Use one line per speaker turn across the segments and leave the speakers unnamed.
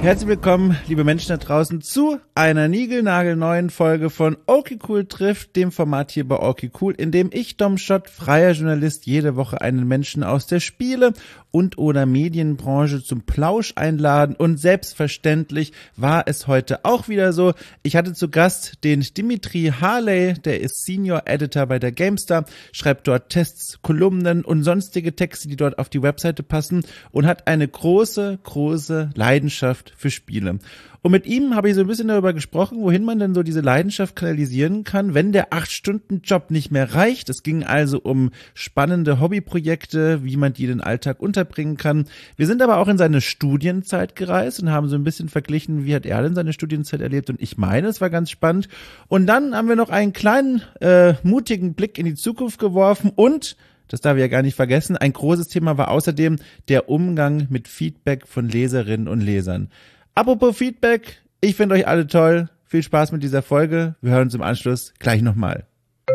Herzlich willkommen, liebe Menschen da draußen, zu einer niegelnagelneuen Folge von Okay Cool trifft, dem Format hier bei Okay Cool, in dem ich, Dom Schott, freier Journalist, jede Woche einen Menschen aus der Spiele- und oder Medienbranche zum Plausch einladen. Und selbstverständlich war es heute auch wieder so. Ich hatte zu Gast den Dimitri Harley, der ist Senior Editor bei der GameStar, schreibt dort Tests, Kolumnen und sonstige Texte, die dort auf die Webseite passen, und hat eine große, große Leidenschaft für Spiele. Und mit ihm habe ich so ein bisschen darüber gesprochen, wohin man denn so diese Leidenschaft kanalisieren kann, wenn der 8-Stunden-Job nicht mehr reicht. Es ging also um spannende Hobbyprojekte, wie man die in den Alltag unterbringen kann. Wir sind aber auch in seine Studienzeit gereist und haben so ein bisschen verglichen, wie hat er denn seine Studienzeit erlebt. Und ich meine, es war ganz spannend. Und dann haben wir noch einen kleinen, mutigen Blick in die Zukunft geworfen und das darf ich ja gar nicht vergessen. Ein großes Thema war außerdem der Umgang mit Feedback von Leserinnen und Lesern. Apropos Feedback, ich finde euch alle toll. Viel Spaß mit dieser Folge. Wir hören uns im Anschluss gleich nochmal.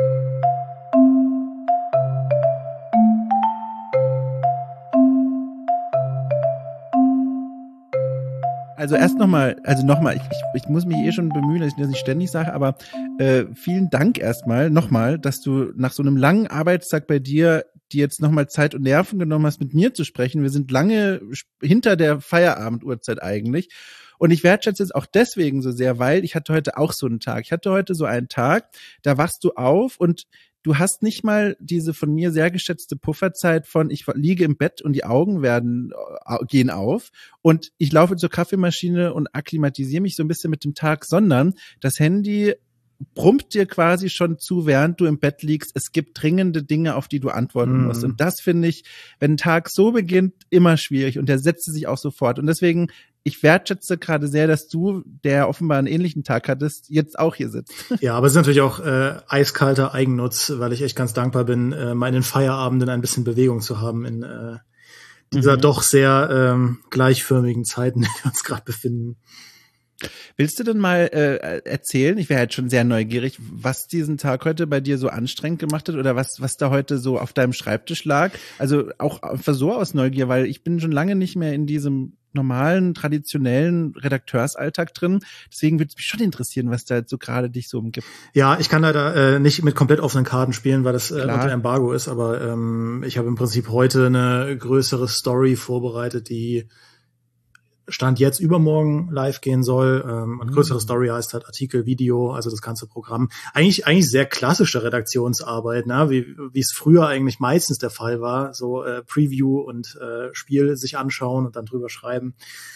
Also erst nochmal, ich muss mich schon bemühen, dass ich das nicht ständig sage, aber vielen Dank erstmal nochmal, dass du nach so einem langen Arbeitstag bei dir jetzt nochmal Zeit und Nerven genommen hast, mit mir zu sprechen. Wir sind lange hinter der Feierabenduhrzeit eigentlich. Und ich wertschätze es auch deswegen so sehr, weil ich hatte heute auch so einen Tag. Ich hatte heute so einen Tag, da wachst du auf und du hast nicht mal diese von mir sehr geschätzte Pufferzeit von ich liege im Bett und die Augen gehen auf und ich laufe zur Kaffeemaschine und akklimatisiere mich so ein bisschen mit dem Tag, sondern das Handy brummt dir quasi schon zu, während du im Bett liegst. Es gibt dringende Dinge, auf die du antworten musst. Und das finde ich, wenn ein Tag so beginnt, immer schwierig. Und der setzt sich auch sofort. Und deswegen, ich wertschätze gerade sehr, dass du, der offenbar einen ähnlichen Tag hattest, jetzt auch hier sitzt.
Ja, aber es ist natürlich auch eiskalter Eigennutz, weil ich echt ganz dankbar bin, mal in den Feierabenden ein bisschen Bewegung zu haben in dieser doch sehr gleichförmigen Zeit, in der wir uns gerade befinden.
Willst du denn mal erzählen, ich wäre halt schon sehr neugierig, was diesen Tag heute bei dir so anstrengend gemacht hat oder was da heute so auf deinem Schreibtisch lag? Also auch einfach so aus Neugier, weil ich bin schon lange nicht mehr in diesem normalen, traditionellen Redakteursalltag drin. Deswegen würde es mich schon interessieren, was da jetzt so gerade dich so umgibt.
Ja, ich kann leider nicht mit komplett offenen Karten spielen, weil das unter Embargo ist, aber ich habe im Prinzip heute eine größere Story vorbereitet, die Stand jetzt übermorgen live gehen soll. Und größere Story heißt halt Artikel, Video, also das ganze Programm. Eigentlich sehr klassische Redaktionsarbeit, ne? Wie es früher eigentlich meistens der Fall war. So Preview und Spiel sich anschauen und dann drüber schreiben.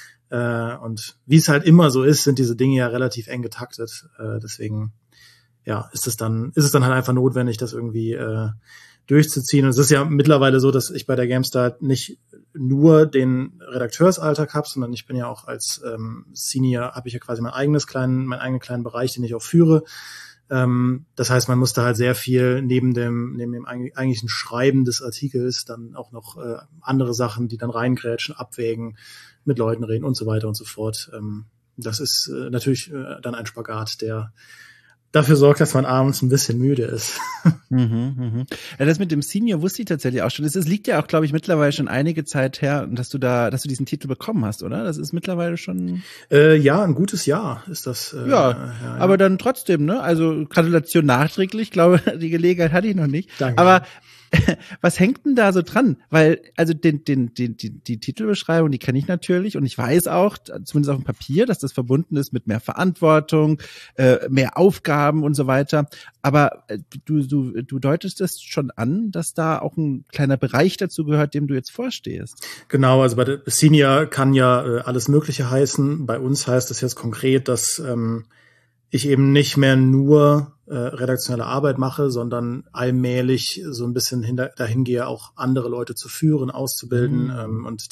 Und wie es halt immer so ist, sind diese Dinge ja relativ eng getaktet. Deswegen ja, ist es dann halt einfach notwendig, das irgendwie durchzuziehen. Und es ist ja mittlerweile so, dass ich bei der GameStar nicht nur den Redakteursalltag habe, sondern ich bin ja auch als Senior, habe ich ja quasi meinen eigenen kleinen Bereich, den ich auch führe. Das heißt, man musste halt sehr viel neben dem eigentlichen Schreiben des Artikels dann auch noch andere Sachen, die dann reingrätschen, abwägen, mit Leuten reden und so weiter und so fort. Das ist natürlich dann ein Spagat, der dafür sorgt, dass man abends ein bisschen müde ist.
Ja, das mit dem Senior wusste ich tatsächlich auch schon. Es liegt ja auch, glaube ich, mittlerweile schon einige Zeit her, dass du diesen Titel bekommen hast, oder? Das ist mittlerweile schon...
Ja, ein gutes Jahr ist das.
Ja, aber dann trotzdem, ne? Also Gratulation nachträglich. Ich glaube, die Gelegenheit hatte ich noch nicht.
Danke.
Aber was hängt denn da so dran? Weil, also die Titelbeschreibung, die kenne ich natürlich und ich weiß auch, zumindest auf dem Papier, dass das verbunden ist mit mehr Verantwortung, mehr Aufgaben und so weiter. Aber du deutest es schon an, dass da auch ein kleiner Bereich dazu gehört, dem du jetzt vorstehst.
Genau, also bei der Senior kann ja alles Mögliche heißen. Bei uns heißt es jetzt konkret, dass ich eben nicht mehr nur redaktionelle Arbeit mache, sondern allmählich so ein bisschen dahin gehe, auch andere Leute zu führen, auszubilden. Und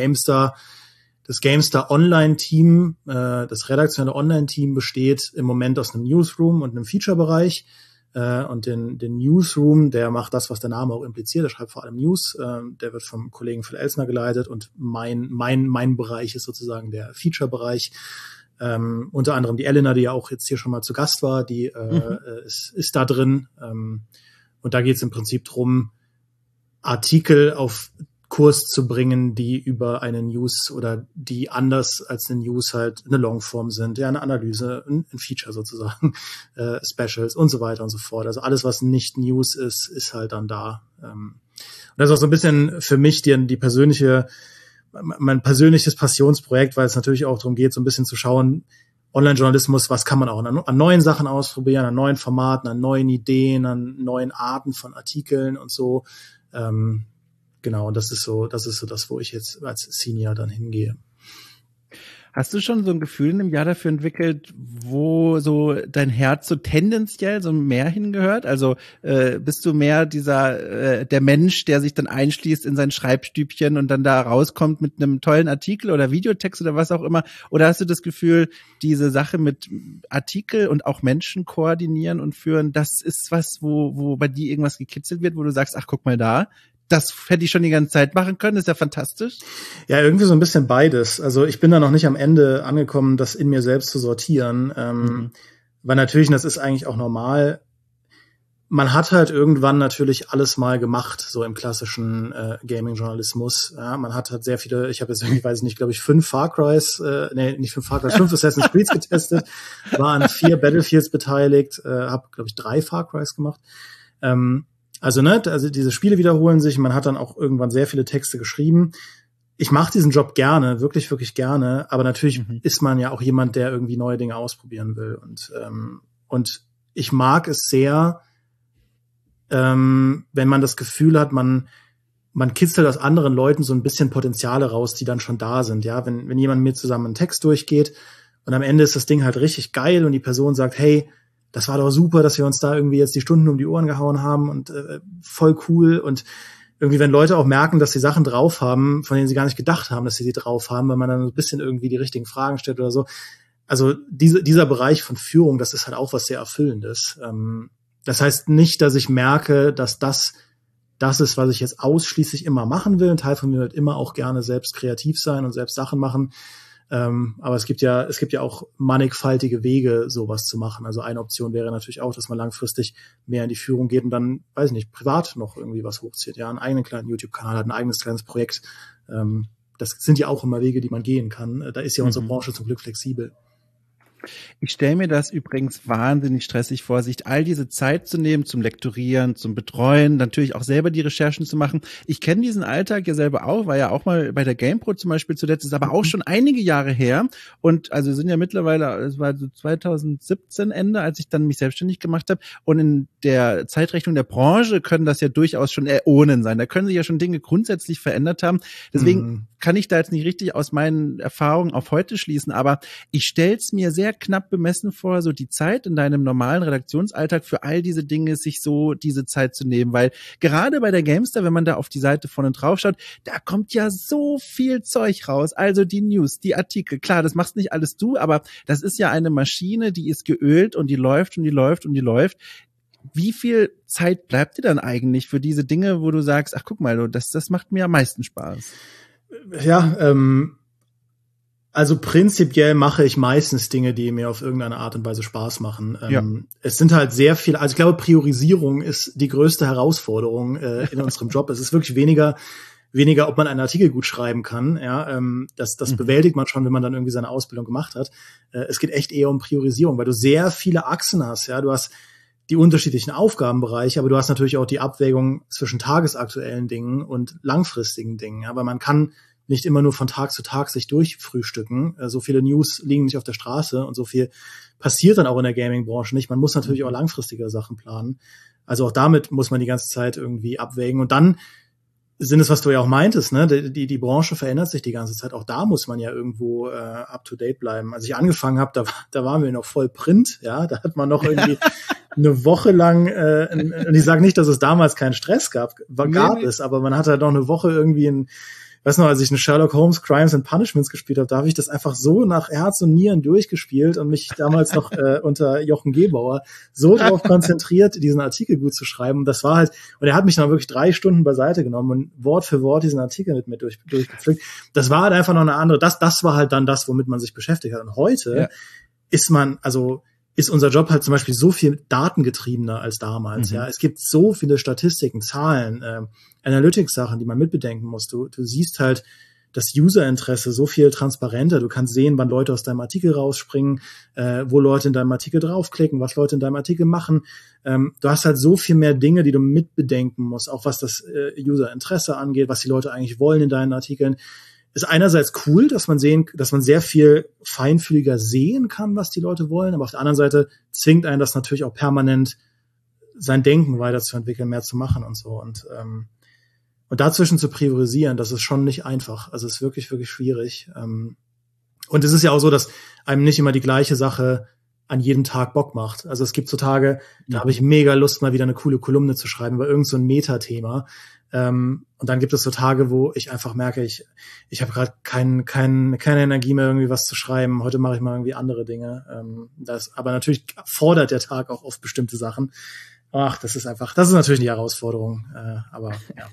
das GameStar Online-Team, das redaktionelle Online-Team besteht im Moment aus einem Newsroom und einem Feature-Bereich. Und den Newsroom, der macht das, was der Name auch impliziert. Der schreibt vor allem News. Der wird vom Kollegen Phil Elsner geleitet. Und mein Bereich ist sozusagen der Feature-Bereich. Unter anderem die Elena, die ja auch jetzt hier schon mal zu Gast war, die ist da drin. Und da geht es im Prinzip drum, Artikel auf Kurs zu bringen, die über eine News oder die anders als eine News halt eine Longform sind, ja, eine Analyse, ein Feature sozusagen, Specials und so weiter und so fort. Also alles, was nicht News ist, ist halt dann da. Und das ist auch so ein bisschen für mich mein persönliches Passionsprojekt, weil es natürlich auch darum geht, so ein bisschen zu schauen, Online-Journalismus, was kann man auch an neuen Sachen ausprobieren, an neuen Formaten, an neuen Ideen, an neuen Arten von Artikeln und so. Genau, und das ist so das, wo ich jetzt als Senior dann hingehe.
Hast du schon so ein Gefühl in einem Jahr dafür entwickelt, wo so dein Herz so tendenziell so mehr hingehört? Also bist du mehr der Mensch, der sich dann einschließt in sein Schreibstübchen und dann da rauskommt mit einem tollen Artikel oder Videotext oder was auch immer? Oder hast du das Gefühl, diese Sache mit Artikel und auch Menschen koordinieren und führen, das ist was, wo bei dir irgendwas gekitzelt wird, wo du sagst, ach, guck mal da, das hätte ich schon die ganze Zeit machen können, ist ja fantastisch.
Ja, irgendwie so ein bisschen beides. Also ich bin da noch nicht am Ende angekommen, das in mir selbst zu sortieren, weil natürlich, und das ist eigentlich auch normal, man hat halt irgendwann natürlich alles mal gemacht, so im klassischen Gaming-Journalismus. Ja, man hat halt sehr viele, ich habe jetzt irgendwie, weiß ich nicht, glaube ich, 5 Assassin's Creeds getestet, war an 4 Battlefields beteiligt, habe, glaube ich, 3 Far Crys gemacht. Also diese Spiele wiederholen sich. Man hat dann auch irgendwann sehr viele Texte geschrieben. Ich mache diesen Job gerne, wirklich, wirklich gerne. Aber natürlich ist man ja auch jemand, der irgendwie neue Dinge ausprobieren will. Und ich mag es sehr, wenn man das Gefühl hat, man kitzelt aus anderen Leuten so ein bisschen Potenziale raus, die dann schon da sind. Ja, wenn jemand mit mir zusammen einen Text durchgeht und am Ende ist das Ding halt richtig geil und die Person sagt, hey, das war doch super, dass wir uns da irgendwie jetzt die Stunden um die Ohren gehauen haben und voll cool. Und irgendwie, wenn Leute auch merken, dass sie Sachen drauf haben, von denen sie gar nicht gedacht haben, dass sie die drauf haben, wenn man dann ein bisschen irgendwie die richtigen Fragen stellt oder so. Also dieser Bereich von Führung, das ist halt auch was sehr Erfüllendes. Das heißt nicht, dass ich merke, dass das ist, was ich jetzt ausschließlich immer machen will. Ein Teil von mir wird immer auch gerne selbst kreativ sein und selbst Sachen machen. Aber es gibt ja auch mannigfaltige Wege, sowas zu machen. Also eine Option wäre natürlich auch, dass man langfristig mehr in die Führung geht und dann, weiß ich nicht, privat noch irgendwie was hochzieht. Ja, einen eigenen kleinen YouTube-Kanal hat, ein eigenes kleines Projekt. Das sind ja auch immer Wege, die man gehen kann. Da ist ja unsere Branche zum Glück flexibel.
Ich stelle mir das übrigens wahnsinnig stressig vor, sich all diese Zeit zu nehmen zum Lektorieren, zum Betreuen, natürlich auch selber die Recherchen zu machen. Ich kenne diesen Alltag ja selber auch, war ja auch mal bei der GamePro zum Beispiel zuletzt, ist aber auch schon einige Jahre her. Und also sind ja mittlerweile, es war so 2017 Ende, als ich dann mich selbstständig gemacht habe. Und in der Zeitrechnung der Branche können das ja durchaus schon Äonen sein. Da können sich ja schon Dinge grundsätzlich verändert haben. Deswegen kann ich da jetzt nicht richtig aus meinen Erfahrungen auf heute schließen, aber ich stell's mir sehr knapp bemessen vor, so die Zeit in deinem normalen Redaktionsalltag für all diese Dinge, sich so diese Zeit zu nehmen, weil gerade bei der Gamestar, wenn man da auf die Seite vorne drauf schaut, da kommt ja so viel Zeug raus, also die News, die Artikel, klar, das machst nicht alles du, aber das ist ja eine Maschine, die ist geölt und die läuft und die läuft und die läuft. Wie viel Zeit bleibt dir dann eigentlich für diese Dinge, wo du sagst, ach guck mal, das macht mir am meisten Spaß?
Ja, also prinzipiell mache ich meistens Dinge, die mir auf irgendeine Art und Weise Spaß machen. Es sind halt sehr viele, also ich glaube, Priorisierung ist die größte Herausforderung in unserem Job. Es ist wirklich weniger, ob man einen Artikel gut schreiben kann. Ja, das bewältigt man schon, wenn man dann irgendwie seine Ausbildung gemacht hat. Es geht echt eher um Priorisierung, weil du sehr viele Achsen hast. Ja, du hast die unterschiedlichen Aufgabenbereiche, aber du hast natürlich auch die Abwägung zwischen tagesaktuellen Dingen und langfristigen Dingen. Aber man kann nicht immer nur von Tag zu Tag sich durchfrühstücken. So viele News liegen nicht auf der Straße und so viel passiert dann auch in der Gaming-Branche nicht. Man muss natürlich auch langfristige Sachen planen. Also auch damit muss man die ganze Zeit irgendwie abwägen. Und dann sind es, was du ja auch meintest, ne? Die Branche verändert sich die ganze Zeit. Auch da muss man ja irgendwo up to date bleiben. Als ich angefangen habe, da waren wir noch voll Print, ja, da hat man noch irgendwie eine Woche lang, und ich sage nicht, dass es damals keinen Stress gab es, aber man hatte halt noch eine Woche irgendwie weiß noch, als ich eine Sherlock Holmes Crimes and Punishments gespielt habe, da habe ich das einfach so nach Herz und Nieren durchgespielt und mich damals noch unter Jochen Gebauer so darauf konzentriert, diesen Artikel gut zu schreiben. Und das war halt, und er hat mich dann wirklich 3 Stunden beiseite genommen und Wort für Wort diesen Artikel mit mir durchgepflückt. Das war halt einfach noch eine andere, das war halt dann das, womit man sich beschäftigt hat. Und heute ist man, also ist unser Job halt zum Beispiel so viel datengetriebener als damals. Ja, es gibt so viele Statistiken, Zahlen, Analytics-Sachen, die man mitbedenken muss. Du siehst halt das Userinteresse so viel transparenter. Du kannst sehen, wann Leute aus deinem Artikel rausspringen, wo Leute in deinem Artikel draufklicken, was Leute in deinem Artikel machen. Du hast halt so viel mehr Dinge, die du mitbedenken musst, auch was das Userinteresse angeht, was die Leute eigentlich wollen in deinen Artikeln. Ist einerseits cool, dass man sehr viel feinfühliger sehen kann, was die Leute wollen, aber auf der anderen Seite zwingt einen das natürlich auch permanent, sein Denken weiterzuentwickeln, mehr zu machen und so. Und dazwischen zu priorisieren, das ist schon nicht einfach. Also es ist wirklich, wirklich schwierig. Und es ist ja auch so, dass einem nicht immer die gleiche Sache an jedem Tag Bock macht. Also es gibt so Tage, da habe ich mega Lust, mal wieder eine coole Kolumne zu schreiben über irgend so ein Metathema. Und dann gibt es so Tage, wo ich einfach merke, ich habe gerade keine Energie mehr, irgendwie was zu schreiben. Heute mache ich mal irgendwie andere Dinge. Aber natürlich fordert der Tag auch oft bestimmte Sachen. Ach, das ist natürlich eine Herausforderung. Aber ja.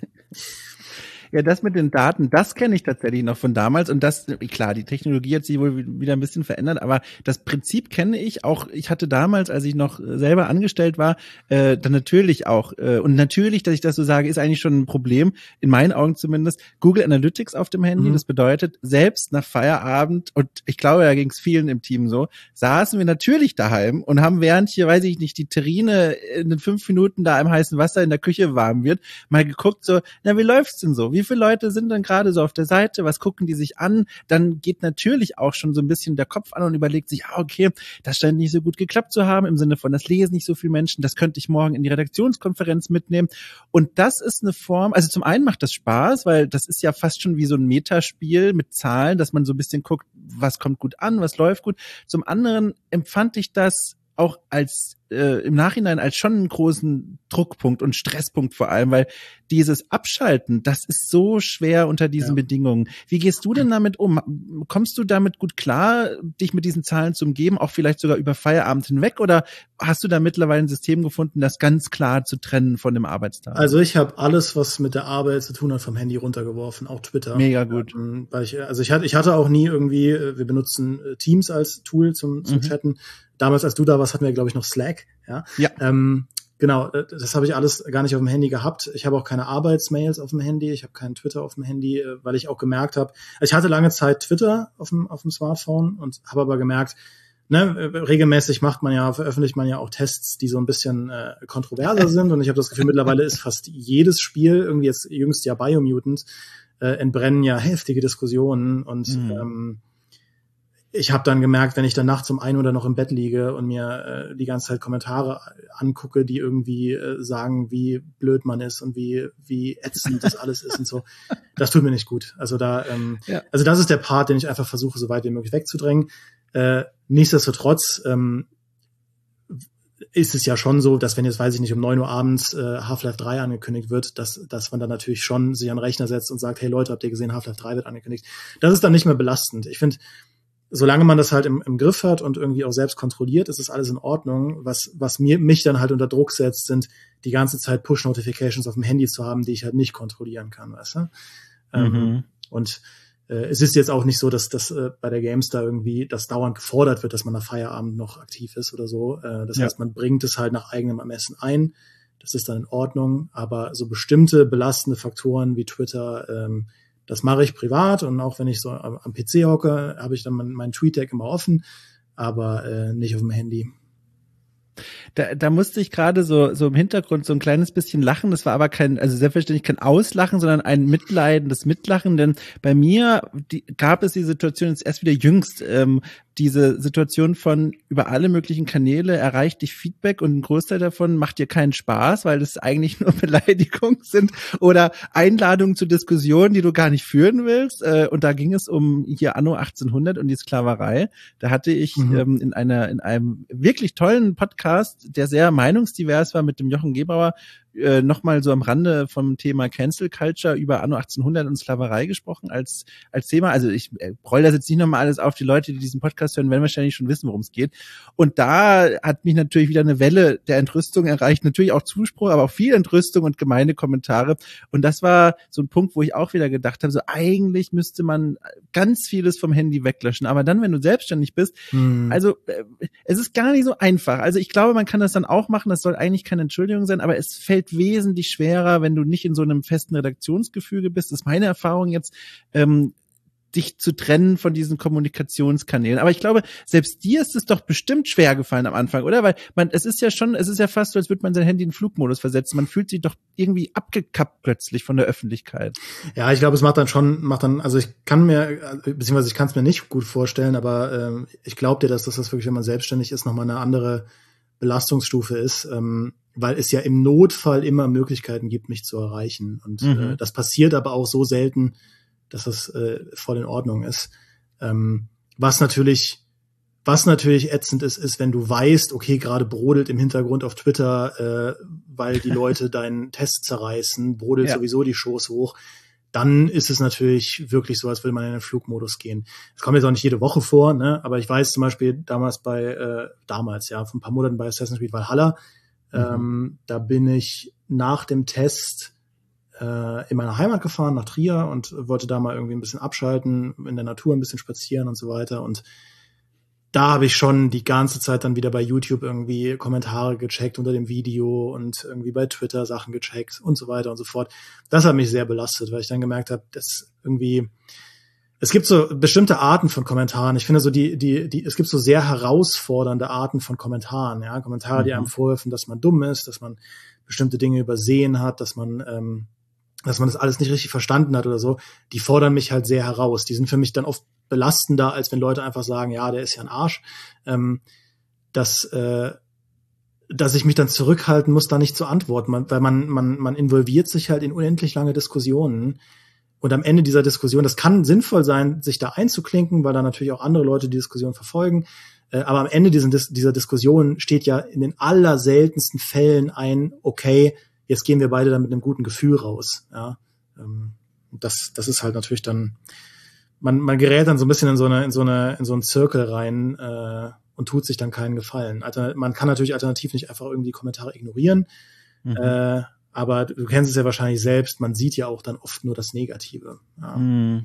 Ja, das mit den Daten, das kenne ich tatsächlich noch von damals und das, klar, die Technologie hat sich wohl wieder ein bisschen verändert, aber das Prinzip kenne ich auch. Ich hatte damals, als ich noch selber angestellt war, dann natürlich auch, und natürlich, dass ich das so sage, ist eigentlich schon ein Problem, in meinen Augen zumindest, Google Analytics auf dem Handy. Das bedeutet, selbst nach Feierabend, und ich glaube, da ging es vielen im Team so, saßen wir natürlich daheim und haben, während hier, weiß ich nicht, die Terrine in den 5 Minuten da im heißen Wasser in der Küche warm wird, mal geguckt so, na, wie läuft's denn so? Wie viele Leute sind dann gerade so auf der Seite? Was gucken die sich an? Dann geht natürlich auch schon so ein bisschen der Kopf an und überlegt sich, okay, das scheint nicht so gut geklappt zu haben, im Sinne von, das lesen nicht so viele Menschen, das könnte ich morgen in die Redaktionskonferenz mitnehmen. Und das ist eine Form, also zum einen macht das Spaß, weil das ist ja fast schon wie so ein Metaspiel mit Zahlen, dass man so ein bisschen guckt, was kommt gut an, was läuft gut. Zum anderen empfand ich das auch als im Nachhinein als schon einen großen Druckpunkt und Stresspunkt vor allem, weil dieses Abschalten, das ist so schwer unter diesen Bedingungen. Wie gehst du denn damit um? Kommst du damit gut klar, dich mit diesen Zahlen zu umgeben, auch vielleicht sogar über Feierabend hinweg, oder hast du da mittlerweile ein System gefunden, das ganz klar zu trennen von dem Arbeitstag?
Also ich habe alles, was mit der Arbeit zu tun hat, vom Handy runtergeworfen, auch Twitter.
Mega gut.
Weil ich hatte auch nie irgendwie, wir benutzen Teams als Tool zum Chatten. Damals, als du da warst, hatten wir, glaube ich, noch Slack. Ja. Genau, das habe ich alles gar nicht auf dem Handy gehabt. Ich habe auch keine Arbeitsmails auf dem Handy, ich habe keinen Twitter auf dem Handy, weil ich auch gemerkt habe, ich hatte lange Zeit Twitter auf dem Smartphone und habe aber gemerkt, regelmäßig veröffentlicht man ja auch Tests, die so ein bisschen kontroverser sind, und ich habe das Gefühl, mittlerweile ist fast jedes Spiel, irgendwie jetzt jüngst ja Biomutant, entbrennen ja heftige Diskussionen, und ich habe dann gemerkt, wenn ich dann nachts um 1 Uhr noch im Bett liege und mir die ganze Zeit Kommentare angucke, die irgendwie sagen, wie blöd man ist und wie ätzend das alles ist und so, das tut mir nicht gut. Also also das ist der Part, den ich einfach versuche, so weit wie möglich wegzudrängen. Nichtsdestotrotz ist es ja schon so, dass wenn jetzt, weiß ich nicht, um 9 Uhr abends Half-Life 3 angekündigt wird, dass man dann natürlich schon sich an den Rechner setzt und sagt, hey Leute, habt ihr gesehen, Half-Life 3 wird angekündigt. Das ist dann nicht mehr belastend. Ich finde, solange man das halt im Griff hat und irgendwie auch selbst kontrolliert, ist das alles in Ordnung. Was mich dann halt unter Druck setzt, sind die ganze Zeit Push-Notifications auf dem Handy zu haben, die ich halt nicht kontrollieren kann, weißt du? Und es ist jetzt auch nicht so, dass das bei der GameStar irgendwie das dauernd gefordert wird, dass man nach Feierabend noch aktiv ist oder so. Das heißt, man bringt es halt nach eigenem Ermessen ein. Das ist dann in Ordnung. Aber so bestimmte belastende Faktoren wie Twitter, das mache ich privat, und auch wenn ich so am PC hocke, habe ich dann meinen TweetDeck immer offen, aber nicht auf dem Handy.
Da musste ich gerade so im Hintergrund so ein kleines bisschen lachen. Das war aber selbstverständlich kein Auslachen, sondern ein mitleidendes Mitlachen, denn bei mir gab es die Situation jetzt erst wieder jüngst, diese Situation von über alle möglichen Kanäle erreicht dich Feedback und ein Großteil davon macht dir keinen Spaß, weil es eigentlich nur Beleidigungen sind oder Einladungen zu Diskussionen, die du gar nicht führen willst. Und da ging es um hier Anno 1800 und die Sklaverei. Da hatte ich in einem wirklich tollen Podcast, der sehr meinungsdivers war, mit dem Jochen Gebauer, nochmal so am Rande vom Thema Cancel Culture über Anno 1800 und Sklaverei gesprochen als Thema. Also ich roll das jetzt nicht nochmal alles auf. Die Leute, die diesen Podcast hören, werden wahrscheinlich schon wissen, worum es geht. Und da hat mich natürlich wieder eine Welle der Entrüstung erreicht. Natürlich auch Zuspruch, aber auch viel Entrüstung und gemeine Kommentare. Und das war so ein Punkt, wo ich auch wieder gedacht habe, so eigentlich müsste man ganz vieles vom Handy weglöschen. Aber dann, wenn du selbstständig bist, also es ist gar nicht so einfach. Also ich glaube, man kann das dann auch machen. Das soll eigentlich keine Entschuldigung sein, aber es fällt wesentlich schwerer, wenn du nicht in so einem festen Redaktionsgefüge bist. Das ist meine Erfahrung jetzt, dich zu trennen von diesen Kommunikationskanälen. Aber ich glaube, selbst dir ist es doch bestimmt schwer gefallen am Anfang, oder? Weil es ist ja fast so, als würde man sein Handy in Flugmodus versetzen. Man fühlt sich doch irgendwie abgekappt plötzlich von der Öffentlichkeit.
Ja, ich glaube, es also ich kann es mir nicht gut vorstellen, aber ich glaube dir, dass das wirklich, wenn man selbstständig ist, nochmal eine andere Belastungsstufe ist, weil es ja im Notfall immer Möglichkeiten gibt, mich zu erreichen. Und das passiert aber auch so selten, dass das voll in Ordnung ist. Was natürlich ätzend ist, wenn du weißt, okay, gerade brodelt im Hintergrund auf Twitter, weil die Leute deinen Test zerreißen, brodelt sowieso die Shows hoch, dann ist es natürlich wirklich so, als würde man in den Flugmodus gehen. Das kommt jetzt auch nicht jede Woche vor, ne? Aber ich weiß zum Beispiel vor ein paar Monaten bei Assassin's Creed Valhalla, da bin ich nach dem Test in meiner Heimat gefahren, nach Trier, und wollte da mal irgendwie ein bisschen abschalten, in der Natur ein bisschen spazieren und so weiter. Und da habe ich schon die ganze Zeit dann wieder bei YouTube irgendwie Kommentare gecheckt unter dem Video und irgendwie bei Twitter Sachen gecheckt und so weiter und so fort. Das hat mich sehr belastet, weil ich dann gemerkt habe, dass irgendwie es gibt so bestimmte Arten von Kommentaren. Ich finde so es gibt so sehr herausfordernde Arten von Kommentaren, ja, Kommentare, die einem vorwerfen, dass man dumm ist, dass man bestimmte Dinge übersehen hat, dass man das alles nicht richtig verstanden hat oder so, die fordern mich halt sehr heraus. Die sind für mich dann oft belastender, als wenn Leute einfach sagen, ja, der ist ja ein Arsch. Dass ich mich dann zurückhalten muss, da nicht zu antworten, weil man involviert sich halt in unendlich lange Diskussionen. Und am Ende dieser Diskussion, das kann sinnvoll sein, sich da einzuklinken, weil da natürlich auch andere Leute die Diskussion verfolgen. Aber am Ende dieser Diskussion steht ja in den allerseltensten Fällen ein, okay, jetzt gehen wir beide dann mit einem guten Gefühl raus. Ja, das ist halt natürlich dann, man gerät dann so ein bisschen in so einen Zirkel rein und tut sich dann keinen Gefallen. Man kann natürlich alternativ nicht einfach irgendwie Kommentare ignorieren, aber du kennst es ja wahrscheinlich selbst, man sieht ja auch dann oft nur das Negative. Ja.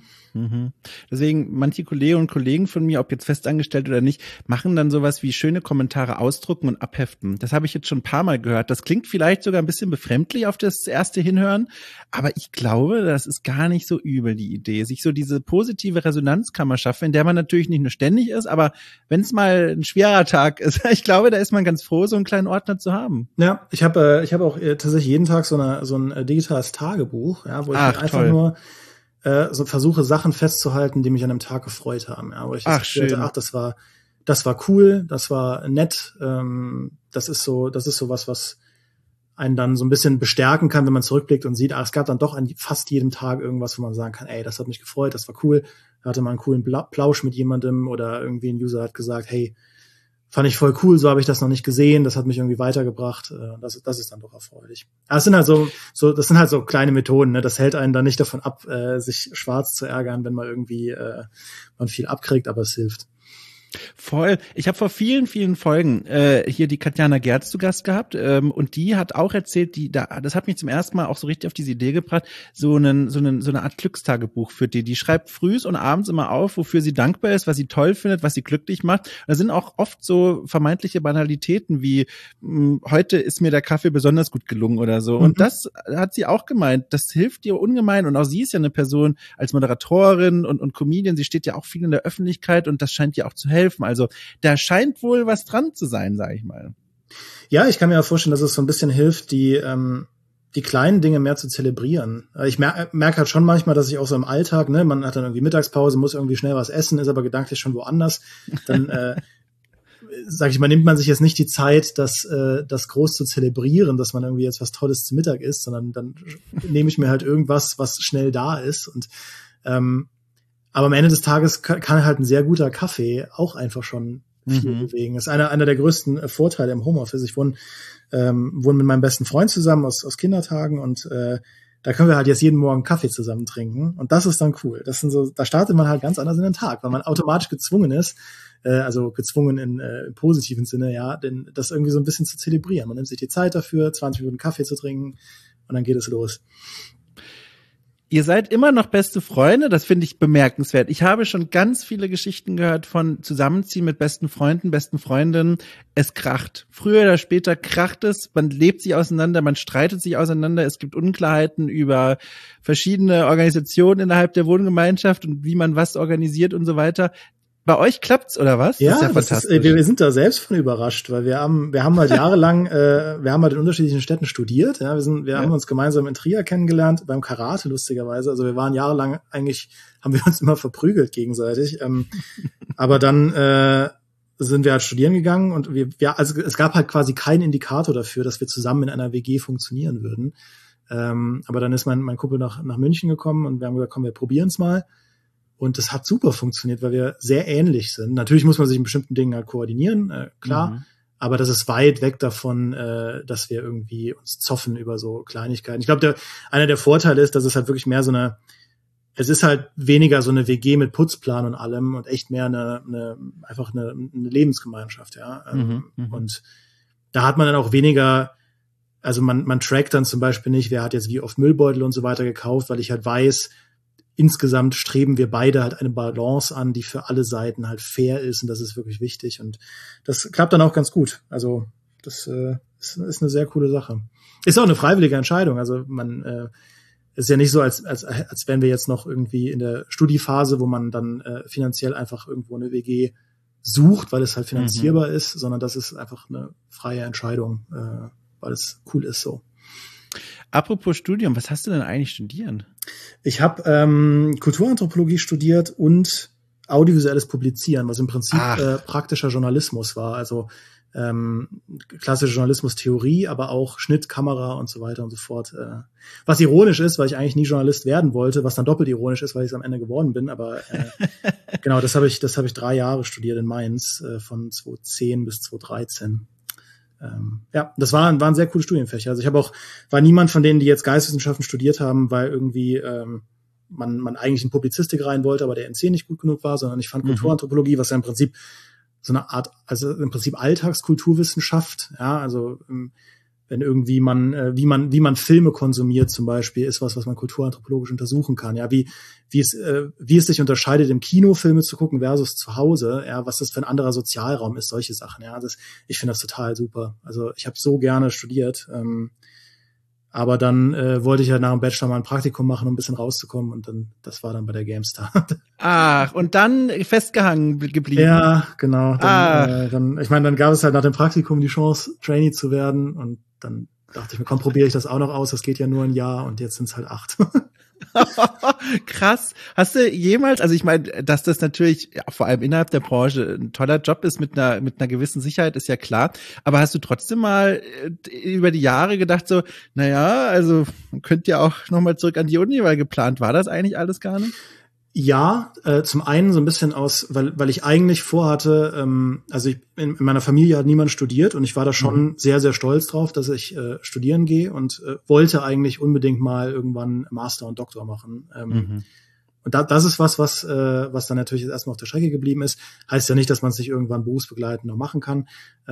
Deswegen, manche Kolleginnen und Kollegen von mir, ob jetzt festangestellt oder nicht, machen dann sowas wie schöne Kommentare ausdrucken und abheften. Das habe ich jetzt schon ein paar Mal gehört. Das klingt vielleicht sogar ein bisschen befremdlich auf das erste Hinhören, aber ich glaube, das ist gar nicht so übel, die Idee, sich so diese positive Resonanzkammer schaffen, in der man natürlich nicht nur ständig ist, aber wenn es mal ein schwerer Tag ist, ich glaube, da ist man ganz froh, so einen kleinen Ordner zu haben.
Ja, ich habe auch tatsächlich jeden Tag so ein digitales Tagebuch, ja, wo ich einfach nur so versuche, Sachen festzuhalten, die mich an einem Tag gefreut haben. Ja, wo ich das war cool, das war nett, das ist so was einen dann so ein bisschen bestärken kann, wenn man zurückblickt und sieht, es gab dann doch an fast jedem Tag irgendwas, wo man sagen kann, ey, das hat mich gefreut, das war cool, da hatte man einen coolen Plausch mit jemandem oder irgendwie ein User hat gesagt, hey, fand ich voll cool, so habe ich das noch nicht gesehen, das hat mich irgendwie weitergebracht, das ist dann doch erfreulich. Aber es sind halt so kleine Methoden, ne? Das hält einen dann nicht davon ab, sich schwarz zu ärgern, wenn man irgendwie man viel abkriegt, aber es hilft.
Voll. Ich habe vor vielen, vielen Folgen hier die Katjana Gerz zu Gast gehabt und die hat auch erzählt, das hat mich zum ersten Mal auch so richtig auf diese Idee gebracht, so eine Art Glückstagebuch für die. Die schreibt frühs und abends immer auf, wofür sie dankbar ist, was sie toll findet, was sie glücklich macht. Und da sind auch oft so vermeintliche Banalitäten wie heute ist mir der Kaffee besonders gut gelungen oder so. Und das hat sie auch gemeint. Das hilft ihr ungemein. Und auch sie ist ja eine Person als Moderatorin und Comedian. Sie steht ja auch viel in der Öffentlichkeit und das scheint ihr auch zu helfen. Also da scheint wohl was dran zu sein, sage ich mal.
Ja, ich kann mir auch vorstellen, dass es so ein bisschen hilft, die kleinen Dinge mehr zu zelebrieren. Ich merke halt schon manchmal, dass ich auch so im Alltag, ne, man hat dann irgendwie Mittagspause, muss irgendwie schnell was essen, ist aber gedanklich schon woanders. Dann sag ich mal, nimmt man sich jetzt nicht die Zeit, das groß zu zelebrieren, dass man irgendwie jetzt was Tolles zu Mittag isst, sondern dann nehme ich mir halt irgendwas, was schnell da ist. Und aber am Ende des Tages kann halt ein sehr guter Kaffee auch einfach schon viel bewegen. Das ist einer der größten Vorteile im Homeoffice. Ich wohne mit meinem besten Freund zusammen aus Kindertagen und da können wir halt jetzt jeden Morgen Kaffee zusammen trinken und das ist dann cool. Das sind so, da startet man halt ganz anders in den Tag, weil man automatisch gezwungen ist, also gezwungen im positiven Sinne, ja, denn das irgendwie so ein bisschen zu zelebrieren. Man nimmt sich die Zeit dafür, 20 Minuten Kaffee zu trinken und dann geht es los.
Ihr seid immer noch beste Freunde, das finde ich bemerkenswert. Ich habe schon ganz viele Geschichten gehört von Zusammenziehen mit besten Freunden, besten Freundinnen. Es kracht. Früher oder später kracht es, man lebt sich auseinander, man streitet sich auseinander, es gibt Unklarheiten über verschiedene Organisationen innerhalb der Wohngemeinschaft und wie man was organisiert und so weiter. Bei euch klappt's, oder was?
Ja,
das ist ja fantastisch.
Wir sind da selbst von überrascht, weil wir haben halt jahrelang, wir haben halt in unterschiedlichen Städten studiert, ja, wir haben uns gemeinsam in Trier kennengelernt, beim Karate lustigerweise, also wir waren jahrelang haben wir uns immer verprügelt gegenseitig, aber dann sind wir halt studieren gegangen und also es gab halt quasi keinen Indikator dafür, dass wir zusammen in einer WG funktionieren würden, aber dann ist mein Kumpel nach München gekommen und wir haben gesagt, komm, wir probieren's mal. Und das hat super funktioniert, weil wir sehr ähnlich sind. Natürlich muss man sich in bestimmten Dingen halt koordinieren, klar. Aber das ist weit weg davon, dass wir irgendwie uns zoffen über so Kleinigkeiten. Ich glaube, einer der Vorteile ist, dass es halt wirklich mehr es ist halt weniger so eine WG mit Putzplan und allem und echt mehr einfach eine Lebensgemeinschaft, ja. Und da hat man dann auch weniger, also man trackt dann zum Beispiel nicht, wer hat jetzt wie oft Müllbeutel und so weiter gekauft, weil ich halt weiß, insgesamt streben wir beide halt eine Balance an, die für alle Seiten halt fair ist und das ist wirklich wichtig und das klappt dann auch ganz gut. Also das ist eine sehr coole Sache. Ist auch eine freiwillige Entscheidung. Also man ist ja nicht so, als wären wir jetzt noch irgendwie in der Studiephase, wo man dann finanziell einfach irgendwo eine WG sucht, weil es halt finanzierbar ist, sondern das ist einfach eine freie Entscheidung, weil es cool ist so.
Apropos Studium, was hast du denn eigentlich studiert?
Ich habe Kulturanthropologie studiert und audiovisuelles Publizieren, was im Prinzip praktischer Journalismus war. Also klassische Journalismustheorie, aber auch Schnitt, Kamera und so weiter und so fort. Was ironisch ist, weil ich eigentlich nie Journalist werden wollte, was dann doppelt ironisch ist, weil ich es am Ende geworden bin. Aber genau, das habe ich 3 Jahre studiert in Mainz, von 2010 bis 2013. Ja, das waren sehr coole Studienfächer. Also ich war niemand von denen, die jetzt Geisteswissenschaften studiert haben, weil irgendwie man eigentlich in Publizistik rein wollte, aber der NC nicht gut genug war, sondern ich fand Kulturanthropologie, was ja im Prinzip so eine Art, also im Prinzip Alltagskulturwissenschaft, ja, also wenn irgendwie wie man Filme konsumiert zum Beispiel, ist was man kulturanthropologisch untersuchen kann, ja, wie es sich unterscheidet, im Kino Filme zu gucken versus zu Hause, ja, was das für ein anderer Sozialraum ist, solche Sachen, ja, ich finde das total super. Also ich habe so gerne studiert, aber dann wollte ich halt nach dem Bachelor mal ein Praktikum machen, um ein bisschen rauszukommen und das war dann bei der GameStar.
Ach, und dann festgehangen geblieben.
Ja, genau. Dann gab es halt nach dem Praktikum die Chance, Trainee zu werden und dann dachte ich mir, komm, probiere ich das auch noch aus, das geht ja nur ein Jahr und jetzt sind es halt 8.
Krass. Hast du jemals, also ich meine, dass das natürlich vor allem innerhalb der Branche ein toller Job ist mit einer gewissen Sicherheit, ist ja klar. Aber hast du trotzdem mal über die Jahre gedacht so, naja, also man könnte ja auch nochmal zurück an die Uni, weil geplant war das eigentlich alles gar nicht?
Ja, zum einen so ein bisschen weil ich eigentlich vorhatte, also in meiner Familie hat niemand studiert und ich war da schon sehr, sehr stolz drauf, dass ich studieren gehe und wollte eigentlich unbedingt mal irgendwann Master und Doktor machen. Und das ist was dann natürlich jetzt erstmal auf der Strecke geblieben ist. Heißt ja nicht, dass man es nicht irgendwann berufsbegleitend noch machen kann.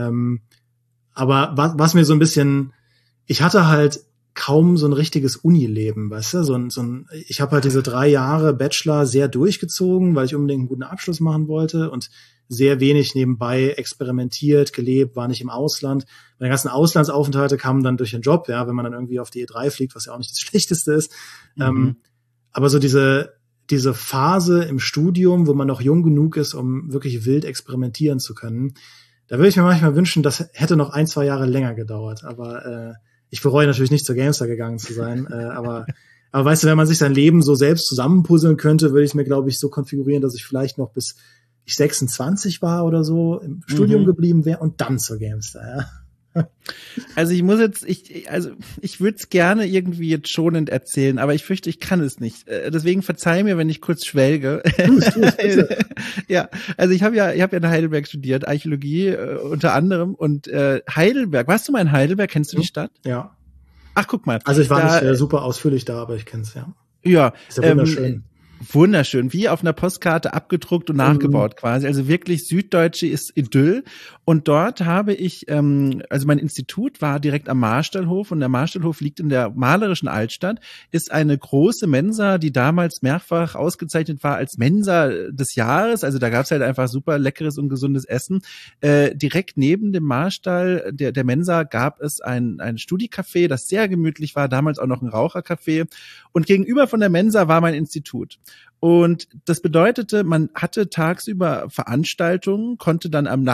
Aber was mir so ein bisschen, ich hatte halt kaum so ein richtiges Unileben, weißt du, ich habe halt diese 3 Jahre Bachelor sehr durchgezogen, weil ich unbedingt einen guten Abschluss machen wollte und sehr wenig nebenbei experimentiert, gelebt, war nicht im Ausland. Meine ganzen Auslandsaufenthalte kamen dann durch den Job, ja, wenn man dann irgendwie auf die E3 fliegt, was ja auch nicht das Schlechteste ist. Aber so diese Phase im Studium, wo man noch jung genug ist, um wirklich wild experimentieren zu können, da würde ich mir manchmal wünschen, das hätte noch 1-2 Jahre länger gedauert, aber ich bereue natürlich nicht zur GameStar gegangen zu sein, aber weißt du, wenn man sich sein Leben so selbst zusammenpuzzeln könnte, würde ich es mir, glaube ich, so konfigurieren, dass ich vielleicht noch bis ich 26 war oder so im Studium geblieben wäre und dann zur GameStar, ja.
Also ich würde es gerne irgendwie jetzt schonend erzählen, aber ich fürchte, ich kann es nicht. Deswegen verzeih mir, wenn ich kurz schwelge. Ja, also ich habe ja in Heidelberg studiert, Archäologie unter anderem, und Heidelberg, warst du mal in Heidelberg? Kennst du die Stadt?
Ja.
Ach, guck mal.
Also ich war nicht super ausführlich da, aber ich kenn's, ja.
Ja.
Ist ja wunderschön.
Wunderschön, wie auf einer Postkarte abgedruckt und nachgebaut quasi. Also wirklich süddeutsche ist Idyll. Und dort habe ich, also mein Institut war direkt am Marstallhof, und der Marstallhof liegt in der malerischen Altstadt, ist eine große Mensa, die damals mehrfach ausgezeichnet war als Mensa des Jahres. Also da gab es halt einfach super leckeres und gesundes Essen. Direkt neben dem Marstall der Mensa gab es ein Studicafé, das sehr gemütlich war, damals auch noch ein Rauchercafé. Und gegenüber von der Mensa war mein Institut. Und das bedeutete, man hatte tagsüber Veranstaltungen, konnte dann am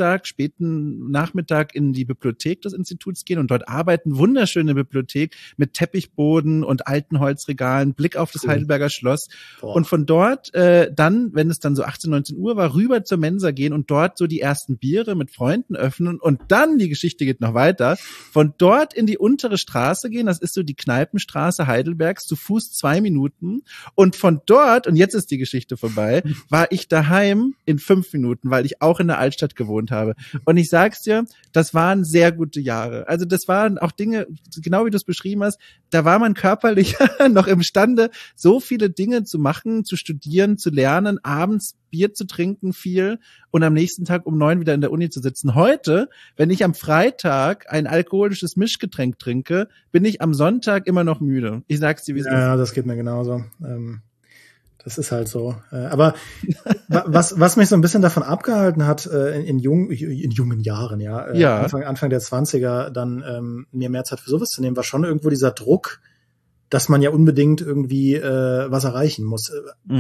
späten Nachmittag in die Bibliothek des Instituts gehen und dort arbeiten. Wunderschöne Bibliothek mit Teppichboden und alten Holzregalen, Blick auf das Heidelberger Schloss. Boah. Und von dort dann, wenn es dann so 18, 19 Uhr war, rüber zur Mensa gehen und dort so die ersten Biere mit Freunden öffnen. Und dann, die Geschichte geht noch weiter, von dort in die untere Straße gehen, das ist so die Kneipenstraße Heidelbergs, zu Fuß 2 Minuten. Und von dort, und jetzt ist die Geschichte vorbei, war ich daheim in 5 Minuten, weil ich auch in der Altstadt gewohnt habe. Und ich sag's dir, das waren sehr gute Jahre. Also das waren auch Dinge, genau wie du es beschrieben hast, da war man körperlich noch imstande, so viele Dinge zu machen, zu studieren, zu lernen, abends Bier zu trinken viel und am nächsten Tag um 9 wieder in der Uni zu sitzen. Heute, wenn ich am Freitag ein alkoholisches Mischgetränk trinke, bin ich am Sonntag immer noch müde. Ich sag's dir, wie es ist.
Ja, das geht mir genauso. Das ist halt so. Aber was mich so ein bisschen davon abgehalten hat, in jungen Jahren, Anfang der 20er, dann mir mehr Zeit für sowas zu nehmen, war schon irgendwo dieser Druck, dass man ja unbedingt irgendwie was erreichen muss.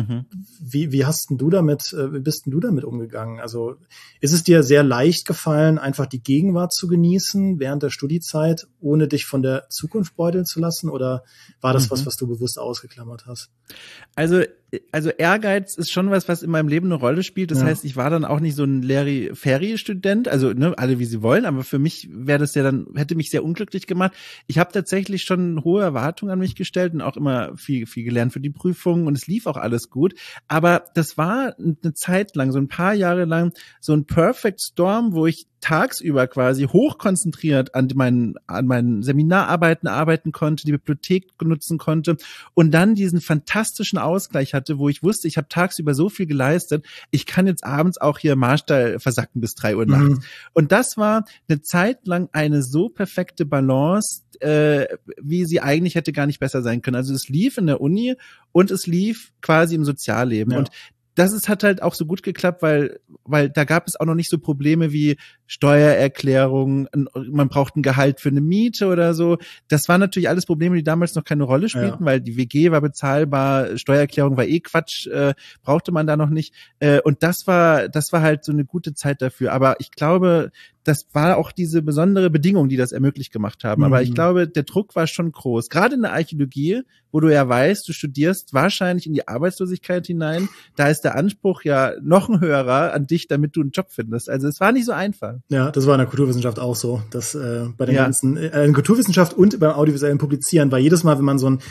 Wie bist denn du damit umgegangen? Also ist es dir sehr leicht gefallen, einfach die Gegenwart zu genießen während der Studiezeit, ohne dich von der Zukunft beuteln zu lassen? Oder war das was du bewusst ausgeklammert hast?
Also Ehrgeiz ist schon was in meinem Leben eine Rolle spielt. Das heißt, ich war dann auch nicht so ein Larry-Ferry-Student, also alle wie sie wollen, aber für mich hätte mich sehr unglücklich gemacht. Ich habe tatsächlich schon hohe Erwartungen an mich gestellt und auch immer viel gelernt für die Prüfungen, und es lief auch alles gut. Aber das war eine Zeit lang, so ein paar Jahre lang, so ein Perfect Storm, wo ich tagsüber quasi hochkonzentriert an meinen Seminararbeiten arbeiten konnte, die Bibliothek nutzen konnte und dann diesen fantastischen Ausgleich hatte, wo ich wusste, ich habe tagsüber so viel geleistet, ich kann jetzt abends auch hier im Marstall versacken bis 3 Uhr nachts. Und das war eine Zeit lang eine so perfekte Balance, wie sie eigentlich hätte gar nicht besser sein können. Also es lief in der Uni und es lief quasi im Sozialleben. Und hat halt auch so gut geklappt, weil da gab es auch noch nicht so Probleme wie Steuererklärung, man braucht ein Gehalt für eine Miete oder so. Das waren natürlich alles Probleme, die damals noch keine Rolle spielten, weil die WG war bezahlbar, Steuererklärung war Quatsch, brauchte man da noch nicht. Und das war halt so eine gute Zeit dafür. Aber ich glaube, das war auch diese besondere Bedingung, die das ermöglicht gemacht haben. Aber ich glaube, der Druck war schon groß. Gerade in der Archäologie, wo du ja weißt, du studierst wahrscheinlich in die Arbeitslosigkeit hinein, da ist der Anspruch ja noch ein höherer an dich, damit du einen Job findest. Also es war nicht so einfach.
Ja, das war in der Kulturwissenschaft auch so, dass bei den ganzen in Kulturwissenschaft und beim audiovisuellen Publizieren war jedes Mal, wenn man so ein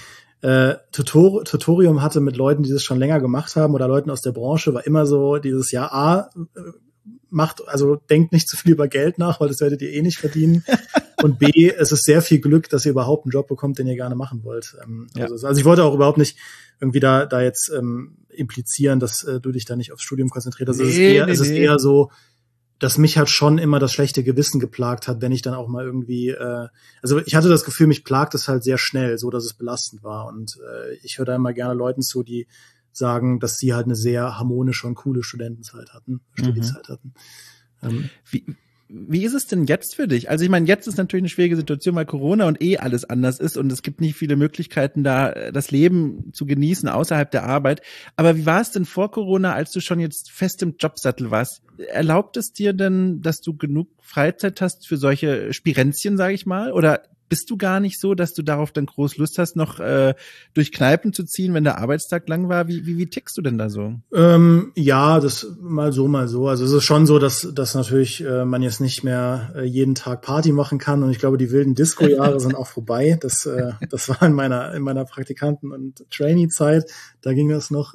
Tutorium hatte mit Leuten, die das schon länger gemacht haben oder Leuten aus der Branche, war immer so dieses denkt nicht zu viel über Geld nach, weil das werdet ihr eh nicht verdienen. Und B, es ist sehr viel Glück, dass ihr überhaupt einen Job bekommt, den ihr gerne machen wollt. Also ich wollte auch überhaupt nicht irgendwie da jetzt implizieren, dass du dich da nicht aufs Studium konzentriert hast. Es ist eher so, dass mich halt schon immer das schlechte Gewissen geplagt hat, wenn ich dann auch mal irgendwie, also ich hatte das Gefühl, mich plagt es halt sehr schnell, so dass es belastend war. Und ich höre da immer gerne Leuten zu, die sagen, dass sie halt eine sehr harmonische und coole Studiezeit hatten.
Wie ist es denn jetzt für dich? Also ich meine, jetzt ist natürlich eine schwierige Situation, weil Corona und alles anders ist und es gibt nicht viele Möglichkeiten, da das Leben zu genießen außerhalb der Arbeit. Aber wie war es denn vor Corona, als du schon jetzt fest im Jobsattel warst? Erlaubt es dir denn, dass du genug Freizeit hast für solche Spirenzchen, sage ich mal? Oder bist du gar nicht so, dass du darauf dann groß Lust hast, noch durch Kneipen zu ziehen, wenn der Arbeitstag lang war? Wie tickst du denn da so?
Ja, das mal so, mal so. Also es ist schon so, dass natürlich man jetzt nicht mehr jeden Tag Party machen kann. Und ich glaube, die wilden Disco-Jahre sind auch vorbei. Das war in meiner Praktikanten- und Trainee-Zeit. Da ging das noch.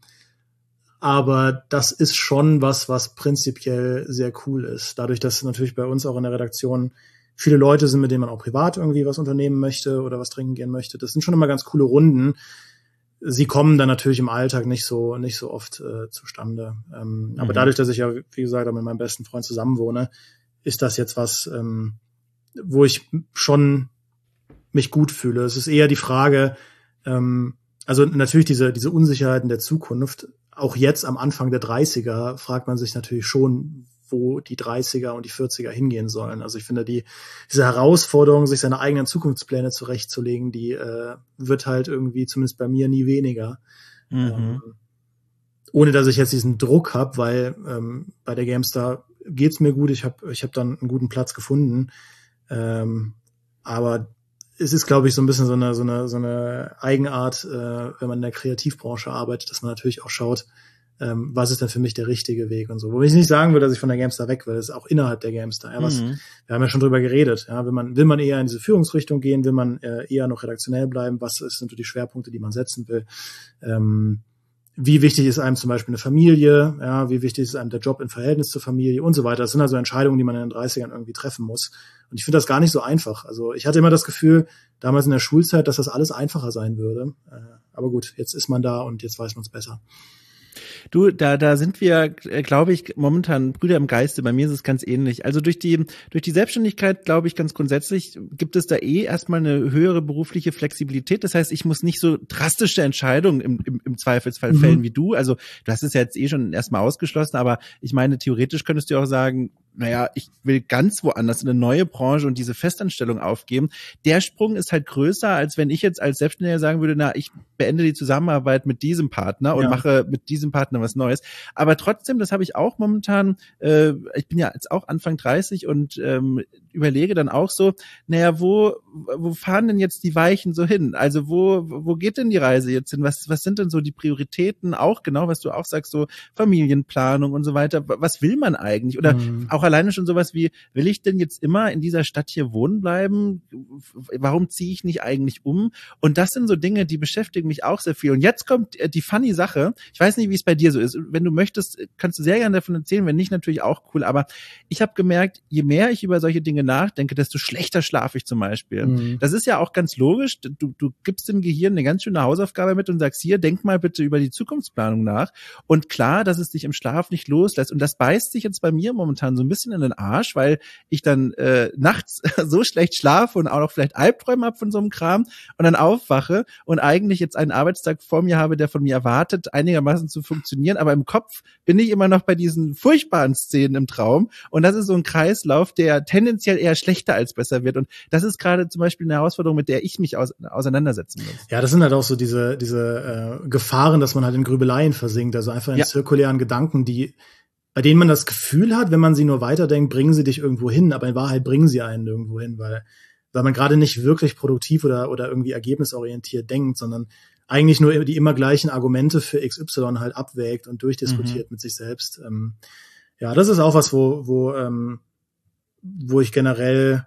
Aber das ist schon was prinzipiell sehr cool ist. Dadurch, dass natürlich bei uns auch in der Redaktion viele Leute sind, mit denen man auch privat irgendwie was unternehmen möchte oder was trinken gehen möchte. Das sind schon immer ganz coole Runden. Sie kommen dann natürlich im Alltag nicht so oft zustande. Aber dadurch, dass ich ja, wie gesagt, auch mit meinem besten Freund zusammenwohne, ist das jetzt was, wo ich schon mich gut fühle. Es ist eher die Frage, also natürlich diese Unsicherheiten der Zukunft. Auch jetzt am Anfang der 30er fragt man sich natürlich schon, wo die 30er und die 40er hingehen sollen. Also ich finde, diese Herausforderung, sich seine eigenen Zukunftspläne zurechtzulegen, die wird halt irgendwie, zumindest bei mir, nie weniger. Ohne dass ich jetzt diesen Druck habe, weil bei der GameStar geht's mir gut, ich hab dann einen guten Platz gefunden. Aber es ist, glaube ich, so ein bisschen so eine Eigenart, wenn man in der Kreativbranche arbeitet, dass man natürlich auch schaut, was ist denn für mich der richtige Weg und so. Wo ich nicht sagen würde, dass ich von der GameStar weg will, das ist auch innerhalb der GameStar. Ja, wir haben ja schon drüber geredet. Ja, will man eher in diese Führungsrichtung gehen, will man eher noch redaktionell bleiben, was sind so die Schwerpunkte, die man setzen will. Wie wichtig ist einem zum Beispiel eine Familie, ja, wie wichtig ist einem der Job im Verhältnis zur Familie und so weiter. Das sind also Entscheidungen, die man in den 30ern irgendwie treffen muss. Und ich finde das gar nicht so einfach. Also ich hatte immer das Gefühl, damals in der Schulzeit, dass das alles einfacher sein würde. Aber gut, jetzt ist man da und jetzt weiß man es besser.
Du, da sind wir, glaube ich, momentan Brüder im Geiste. Bei mir ist es ganz ähnlich. Also durch die Selbstständigkeit, glaube ich, ganz grundsätzlich gibt es da erstmal eine höhere berufliche Flexibilität. Das heißt, ich muss nicht so drastische Entscheidungen im Zweifelsfall fällen wie du. Also du hast es ja jetzt schon erstmal ausgeschlossen, aber ich meine, theoretisch könntest du auch sagen, naja, ich will ganz woanders in eine neue Branche und diese Festanstellung aufgeben. Der Sprung ist halt größer, als wenn ich jetzt als Selbstständiger sagen würde, na, ich beende die Zusammenarbeit mit diesem Partner und mache mit diesem Partner was Neues. Aber trotzdem, das habe ich auch momentan, ich bin ja jetzt auch Anfang 30 und überlege dann auch so, naja, wo fahren denn jetzt die Weichen so hin? Also wo geht denn die Reise jetzt hin? Was sind denn so die Prioritäten? Auch genau, was du auch sagst, so Familienplanung und so weiter. Was will man eigentlich? Oder auch alleine schon sowas wie, will ich denn jetzt immer in dieser Stadt hier wohnen bleiben? Warum ziehe ich nicht eigentlich um? Und das sind so Dinge, die beschäftigen mich auch sehr viel. Und jetzt kommt die funny Sache. Ich weiß nicht, wie es bei dir so ist. Wenn du möchtest, kannst du sehr gerne davon erzählen. Wenn nicht, natürlich auch cool. Aber ich habe gemerkt, je mehr ich über solche Dinge nachdenke, desto schlechter schlafe ich zum Beispiel. Das ist ja auch ganz logisch. Du gibst dem Gehirn eine ganz schöne Hausaufgabe mit und sagst, hier, denk mal bitte über die Zukunftsplanung nach. Und klar, dass es dich im Schlaf nicht loslässt. Und das beißt sich jetzt bei mir momentan so ein bisschen in den Arsch, weil ich dann nachts so schlecht schlafe und auch noch vielleicht Albträume habe von so einem Kram und dann aufwache und eigentlich jetzt einen Arbeitstag vor mir habe, der von mir erwartet, einigermaßen zu funktionieren, aber im Kopf bin ich immer noch bei diesen furchtbaren Szenen im Traum und das ist so ein Kreislauf, der tendenziell eher schlechter als besser wird und das ist gerade zum Beispiel eine Herausforderung, mit der ich mich auseinandersetzen muss.
Ja, das sind halt auch so diese Gefahren, dass man halt in Grübeleien versinkt, also einfach in zirkulären Gedanken, bei denen man das Gefühl hat, wenn man sie nur weiterdenkt, bringen sie dich irgendwo hin, aber in Wahrheit bringen sie einen irgendwo hin, weil man gerade nicht wirklich produktiv oder irgendwie ergebnisorientiert denkt, sondern eigentlich nur die immer gleichen Argumente für XY halt abwägt und durchdiskutiert mit sich selbst. Ja, das ist auch was, wo ich generell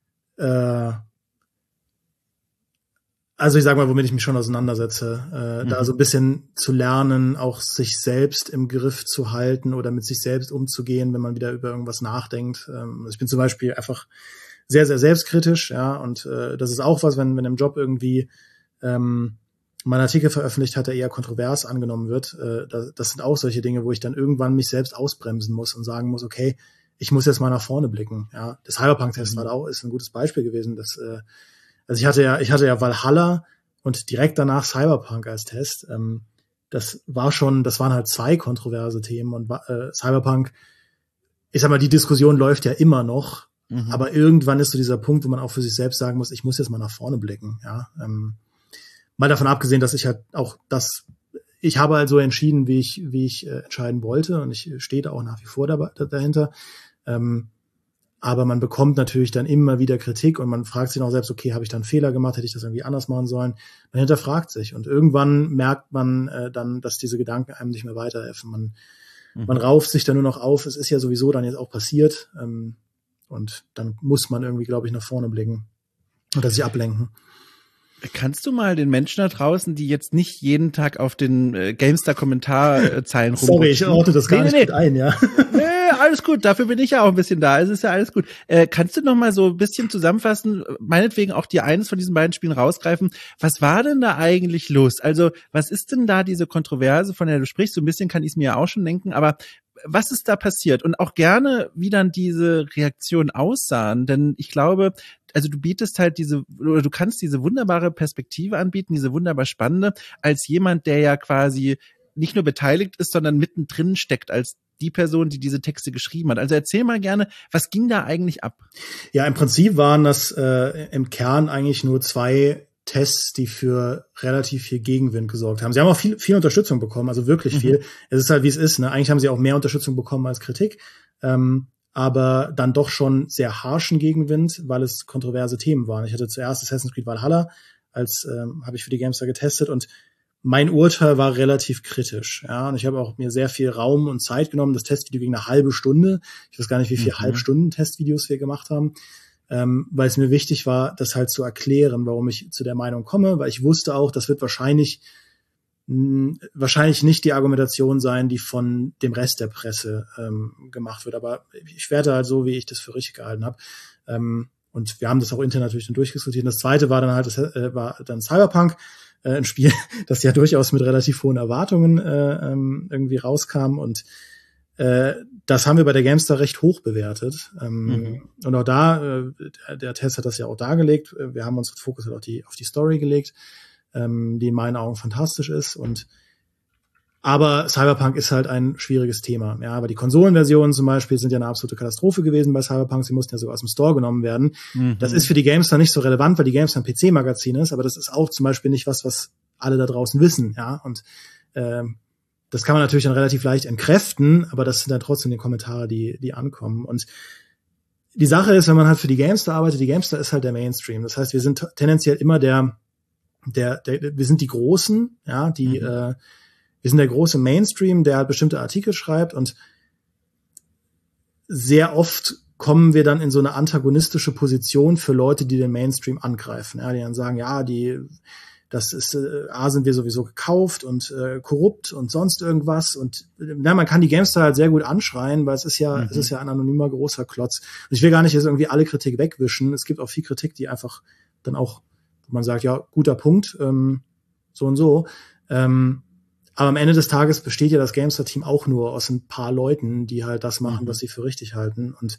also ich sag mal, womit ich mich schon auseinandersetze, da so ein bisschen zu lernen, auch sich selbst im Griff zu halten oder mit sich selbst umzugehen, wenn man wieder über irgendwas nachdenkt. Ich bin zum Beispiel einfach sehr, sehr selbstkritisch, ja, und das ist auch was, wenn im Job irgendwie mein Artikel veröffentlicht hat, der eher kontrovers angenommen wird. Das sind auch solche Dinge, wo ich dann irgendwann mich selbst ausbremsen muss und sagen muss, okay, ich muss jetzt mal nach vorne blicken. Ja, das Cyberpunk-Test ist ein gutes Beispiel gewesen, also ich hatte ja Valhalla und direkt danach Cyberpunk als Test. Das waren halt zwei kontroverse Themen und Cyberpunk, ich sag mal, die Diskussion läuft ja immer noch, aber irgendwann ist so dieser Punkt, wo man auch für sich selbst sagen muss, ich muss jetzt mal nach vorne blicken. Ja, mal davon abgesehen, dass ich halt auch ich habe halt so entschieden, wie ich entscheiden wollte und ich stehe da auch nach wie vor dahinter. Aber man bekommt natürlich dann immer wieder Kritik und man fragt sich auch selbst, okay, habe ich da einen Fehler gemacht, hätte ich das irgendwie anders machen sollen? Man hinterfragt sich und irgendwann merkt man dann, dass diese Gedanken einem nicht mehr weiterhelfen. Man rauft sich dann nur noch auf, es ist ja sowieso dann jetzt auch passiert und dann muss man irgendwie, glaube ich, nach vorne blicken oder sich ablenken.
Kannst du mal den Menschen da draußen, die jetzt nicht jeden Tag auf den GameStar-Kommentarzeilen rumrutschen?
Sorry, ich ordne das gar nicht gut ein, ja.
Nee, alles gut, dafür bin ich ja auch ein bisschen da, es ist ja alles gut. Kannst du noch mal so ein bisschen zusammenfassen, meinetwegen auch dir eines von diesen beiden Spielen rausgreifen, was war denn da eigentlich los? Also, was ist denn da diese Kontroverse, von der du sprichst? So ein bisschen kann ich es mir ja auch schon denken, aber was ist da passiert? Und auch gerne, wie dann diese Reaktionen aussahen, denn ich glaube, also du bietest halt du kannst diese wunderbare Perspektive anbieten, diese wunderbar spannende, als jemand, der ja quasi nicht nur beteiligt ist, sondern mittendrin steckt als die Person, die diese Texte geschrieben hat. Also erzähl mal gerne, was ging da eigentlich ab?
Ja, im Prinzip waren das im Kern eigentlich nur 2 Tests, die für relativ viel Gegenwind gesorgt haben. Sie haben auch viel Unterstützung bekommen, also wirklich viel. Es ist halt, wie es ist, ne? Eigentlich haben sie auch mehr Unterstützung bekommen als Kritik. Aber dann doch schon sehr harschen Gegenwind, weil es kontroverse Themen waren. Ich hatte zuerst Assassin's Creed Valhalla, habe ich für die GameStar getestet und mein Urteil war relativ kritisch. Ja, und ich habe auch mir sehr viel Raum und Zeit genommen. Das Testvideo ging eine halbe Stunde. Ich weiß gar nicht, wie viele Halbstunden-Testvideos wir gemacht haben, weil es mir wichtig war, das halt zu erklären, warum ich zu der Meinung komme, weil ich wusste auch, das wird wahrscheinlich nicht die Argumentation sein, die von dem Rest der Presse gemacht wird. Aber ich werte halt so, wie ich das für richtig gehalten habe. Und wir haben das auch intern natürlich dann durchdiskutiert. Und das zweite war dann halt, war dann Cyberpunk, ein Spiel, das ja durchaus mit relativ hohen Erwartungen irgendwie rauskam. Und das haben wir bei der GameStar recht hoch bewertet. Und auch da, der Test hat das ja auch dargelegt. Wir haben unseren Fokus halt auf die Story gelegt, die in meinen Augen fantastisch ist. Aber Cyberpunk ist halt ein schwieriges Thema. Ja, aber die Konsolenversionen zum Beispiel sind ja eine absolute Katastrophe gewesen bei Cyberpunk. Sie mussten ja sogar aus dem Store genommen werden. Das ist für die GameStar nicht so relevant, weil die GameStar ein PC-Magazin ist. Aber das ist auch zum Beispiel nicht was alle da draußen wissen. Ja, und das kann man natürlich dann relativ leicht entkräften. Aber das sind dann trotzdem die Kommentare, die ankommen. Und die Sache ist, wenn man halt für die GameStar arbeitet, die GameStar ist halt der Mainstream. Das heißt, wir sind tendenziell immer wir sind die Großen, ja, wir sind der große Mainstream, der halt bestimmte Artikel schreibt und sehr oft kommen wir dann in so eine antagonistische Position für Leute, die den Mainstream angreifen, ja, die dann sagen, ja, das ist, sind wir sowieso gekauft und korrupt und sonst irgendwas und man kann die GameStar halt sehr gut anschreien, weil es ist ja ein anonymer großer Klotz. Und ich will gar nicht jetzt irgendwie alle Kritik wegwischen. Es gibt auch viel Kritik, die einfach dann auch, wo man sagt, ja, guter Punkt, so und so. Aber am Ende des Tages besteht ja das GameStar-Team auch nur aus ein paar Leuten, die halt das machen, was sie für richtig halten. Und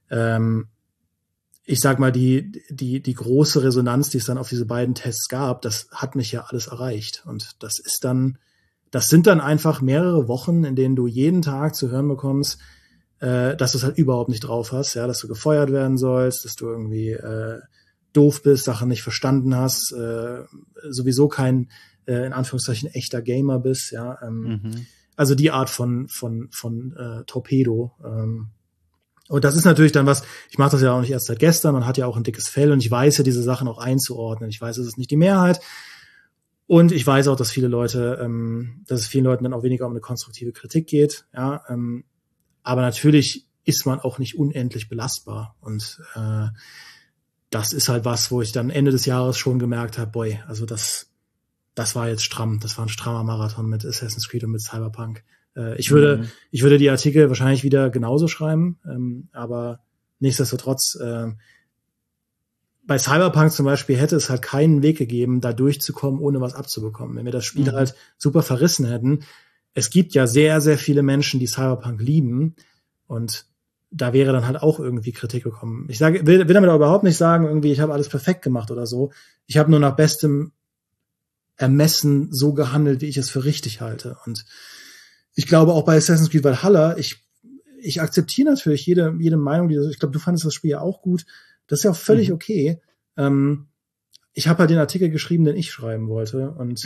ich sag mal, die große Resonanz, die es dann auf diese beiden Tests gab, das hat mich ja alles erreicht. Und das sind dann einfach mehrere Wochen, in denen du jeden Tag zu hören bekommst, dass du es halt überhaupt nicht drauf hast, ja, dass du gefeuert werden sollst, dass du irgendwie doof bist, Sachen nicht verstanden hast, sowieso kein in Anführungszeichen echter Gamer bist, ja. Also die Art von Torpedo. Und das ist natürlich dann was, ich mache das ja auch nicht erst seit gestern, man hat ja auch ein dickes Fell und ich weiß ja, diese Sachen auch einzuordnen. Ich weiß, es ist nicht die Mehrheit. Und ich weiß auch, dass es vielen Leuten dann auch weniger um eine konstruktive Kritik geht, ja. Aber natürlich ist man auch nicht unendlich belastbar. Und das ist halt was, wo ich dann Ende des Jahres schon gemerkt habe, boy, also das war jetzt stramm. Das war ein strammer Marathon mit Assassin's Creed und mit Cyberpunk. Ich würde die Artikel wahrscheinlich wieder genauso schreiben, aber nichtsdestotrotz, bei Cyberpunk zum Beispiel hätte es halt keinen Weg gegeben, da durchzukommen, ohne was abzubekommen. Wenn wir das Spiel halt super verrissen hätten. Es gibt ja sehr, sehr viele Menschen, die Cyberpunk lieben und da wäre dann halt auch irgendwie Kritik gekommen. Ich will damit aber überhaupt nicht sagen, irgendwie, ich habe alles perfekt gemacht oder so. Ich habe nur nach bestem Ermessen so gehandelt, wie ich es für richtig halte. Und ich glaube auch bei Assassin's Creed Valhalla, ich akzeptiere natürlich jede Meinung, ich glaube, du fandest das Spiel ja auch gut. Das ist ja auch völlig okay. Ich habe halt den Artikel geschrieben, den ich schreiben wollte. Und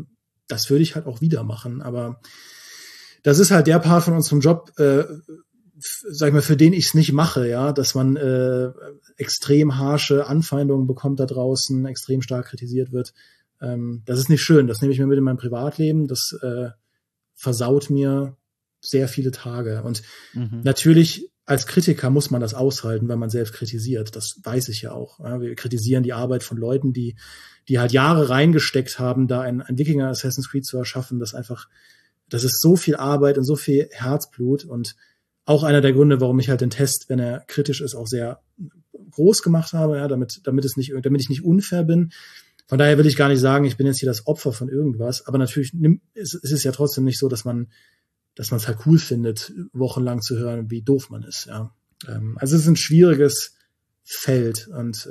das würde ich halt auch wieder machen. Aber das ist halt der Part von unserem Job, sag ich mal, für den ich es nicht mache, ja, dass man extrem harsche Anfeindungen bekommt da draußen, extrem stark kritisiert wird. Das ist nicht schön, das nehme ich mir mit in mein Privatleben, das versaut mir sehr viele Tage. Und natürlich als Kritiker muss man das aushalten, wenn man selbst kritisiert. Das weiß ich ja auch. Ja, wir kritisieren die Arbeit von Leuten, die halt Jahre reingesteckt haben, da ein Wikinger Assassin's Creed zu erschaffen, das ist so viel Arbeit und so viel Herzblut und auch einer der Gründe, warum ich halt den Test, wenn er kritisch ist, auch sehr groß gemacht habe, ja, damit ich nicht unfair bin. Von daher will ich gar nicht sagen, ich bin jetzt hier das Opfer von irgendwas, aber natürlich ist es ja trotzdem nicht so, dass man es halt cool findet, wochenlang zu hören, wie doof man ist, ja. Also es ist ein schwieriges Feld und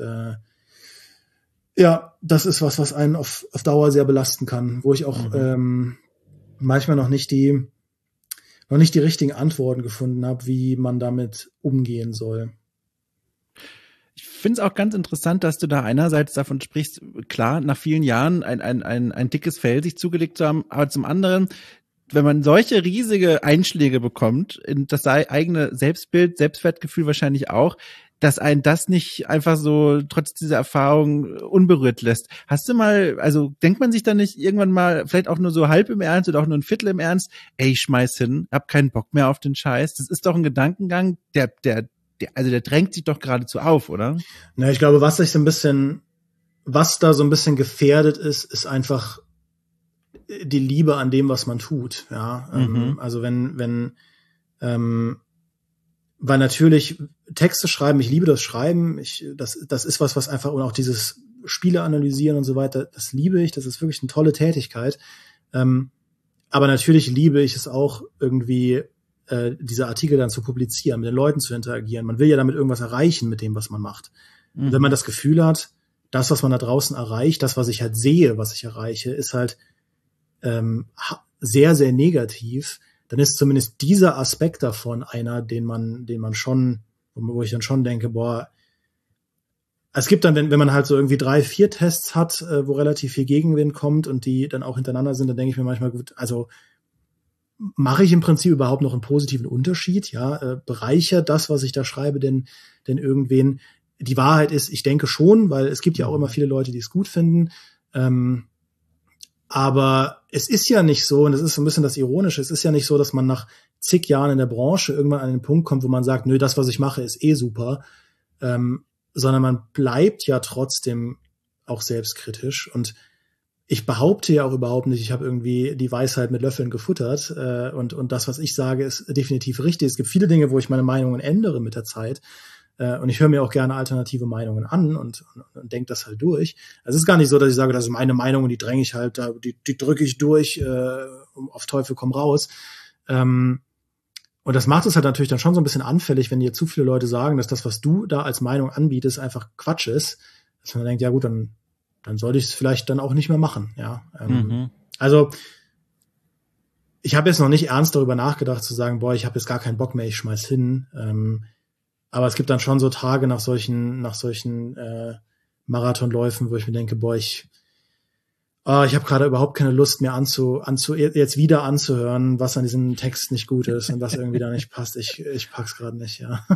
ja, das ist was einen auf Dauer sehr belasten kann, wo ich auch manchmal noch nicht die richtigen Antworten gefunden habe, wie man damit umgehen soll.
Ich finde es auch ganz interessant, dass du da einerseits davon sprichst, klar, nach vielen Jahren ein dickes Fell sich zugelegt zu haben, aber zum anderen, wenn man solche riesige Einschläge bekommt, in das eigene Selbstbild, Selbstwertgefühl wahrscheinlich auch, dass einen das nicht einfach so trotz dieser Erfahrung unberührt lässt. Hast du mal, also denkt man sich da nicht irgendwann mal, vielleicht auch nur so halb im Ernst oder auch nur ein Viertel im Ernst, ey, ich schmeiß hin, hab keinen Bock mehr auf den Scheiß. Das ist doch ein Gedankengang, der drängt sich doch geradezu auf, oder?
Na, ich glaube, was da so ein bisschen gefährdet ist einfach die Liebe an dem, was man tut, ja. Also weil natürlich Texte schreiben, ich liebe das Schreiben, das ist was einfach, und auch dieses Spiele analysieren und so weiter, das liebe ich, das ist wirklich eine tolle Tätigkeit. Aber natürlich liebe ich es auch irgendwie, diese Artikel dann zu publizieren, mit den Leuten zu interagieren. Man will ja damit irgendwas erreichen mit dem, was man macht. Und wenn man das Gefühl hat, das, was man da draußen erreicht, das, was ich halt sehe, was ich erreiche, ist halt sehr, sehr negativ, dann ist zumindest dieser Aspekt davon einer, den man schon, wo ich dann schon denke, boah, es gibt dann, wenn man halt so irgendwie 3-4 Tests hat, wo relativ viel Gegenwind kommt und die dann auch hintereinander sind, dann denke ich mir manchmal, gut, also mache ich im Prinzip überhaupt noch einen positiven Unterschied, ja, bereichert das, was ich da schreibe, denn irgendwen? Die Wahrheit ist, ich denke schon, weil es gibt ja auch immer viele Leute, die es gut finden, aber es ist ja nicht so, und das ist so ein bisschen das Ironische, es ist ja nicht so, dass man nach zig Jahren in der Branche irgendwann an den Punkt kommt, wo man sagt, nö, das, was ich mache, ist super, sondern man bleibt ja trotzdem auch selbstkritisch. Und ich behaupte ja auch überhaupt nicht, ich habe irgendwie die Weisheit mit Löffeln gefuttert, und das, was ich sage, ist definitiv richtig. Es gibt viele Dinge, wo ich meine Meinungen ändere mit der Zeit. Und ich höre mir auch gerne alternative Meinungen an und denke das halt durch. Also es ist gar nicht so, dass ich sage, das ist meine Meinung und die dränge ich halt, die drücke ich durch, auf Teufel komm raus. Und das macht es halt natürlich dann schon so ein bisschen anfällig, wenn dir zu viele Leute sagen, dass das, was du da als Meinung anbietest, einfach Quatsch ist. Dass man denkt, ja gut, dann sollte ich es vielleicht dann auch nicht mehr machen. Ja. Also ich habe jetzt noch nicht ernst darüber nachgedacht zu sagen, boah, ich habe jetzt gar keinen Bock mehr, ich schmeiß hin. Aber es gibt dann schon so Tage nach solchen Marathonläufen, wo ich mir denke, boah, ich habe gerade überhaupt keine Lust mehr jetzt wieder anzuhören, was an diesem Text nicht gut ist und was irgendwie da nicht passt. Ich pack's gerade nicht, ja.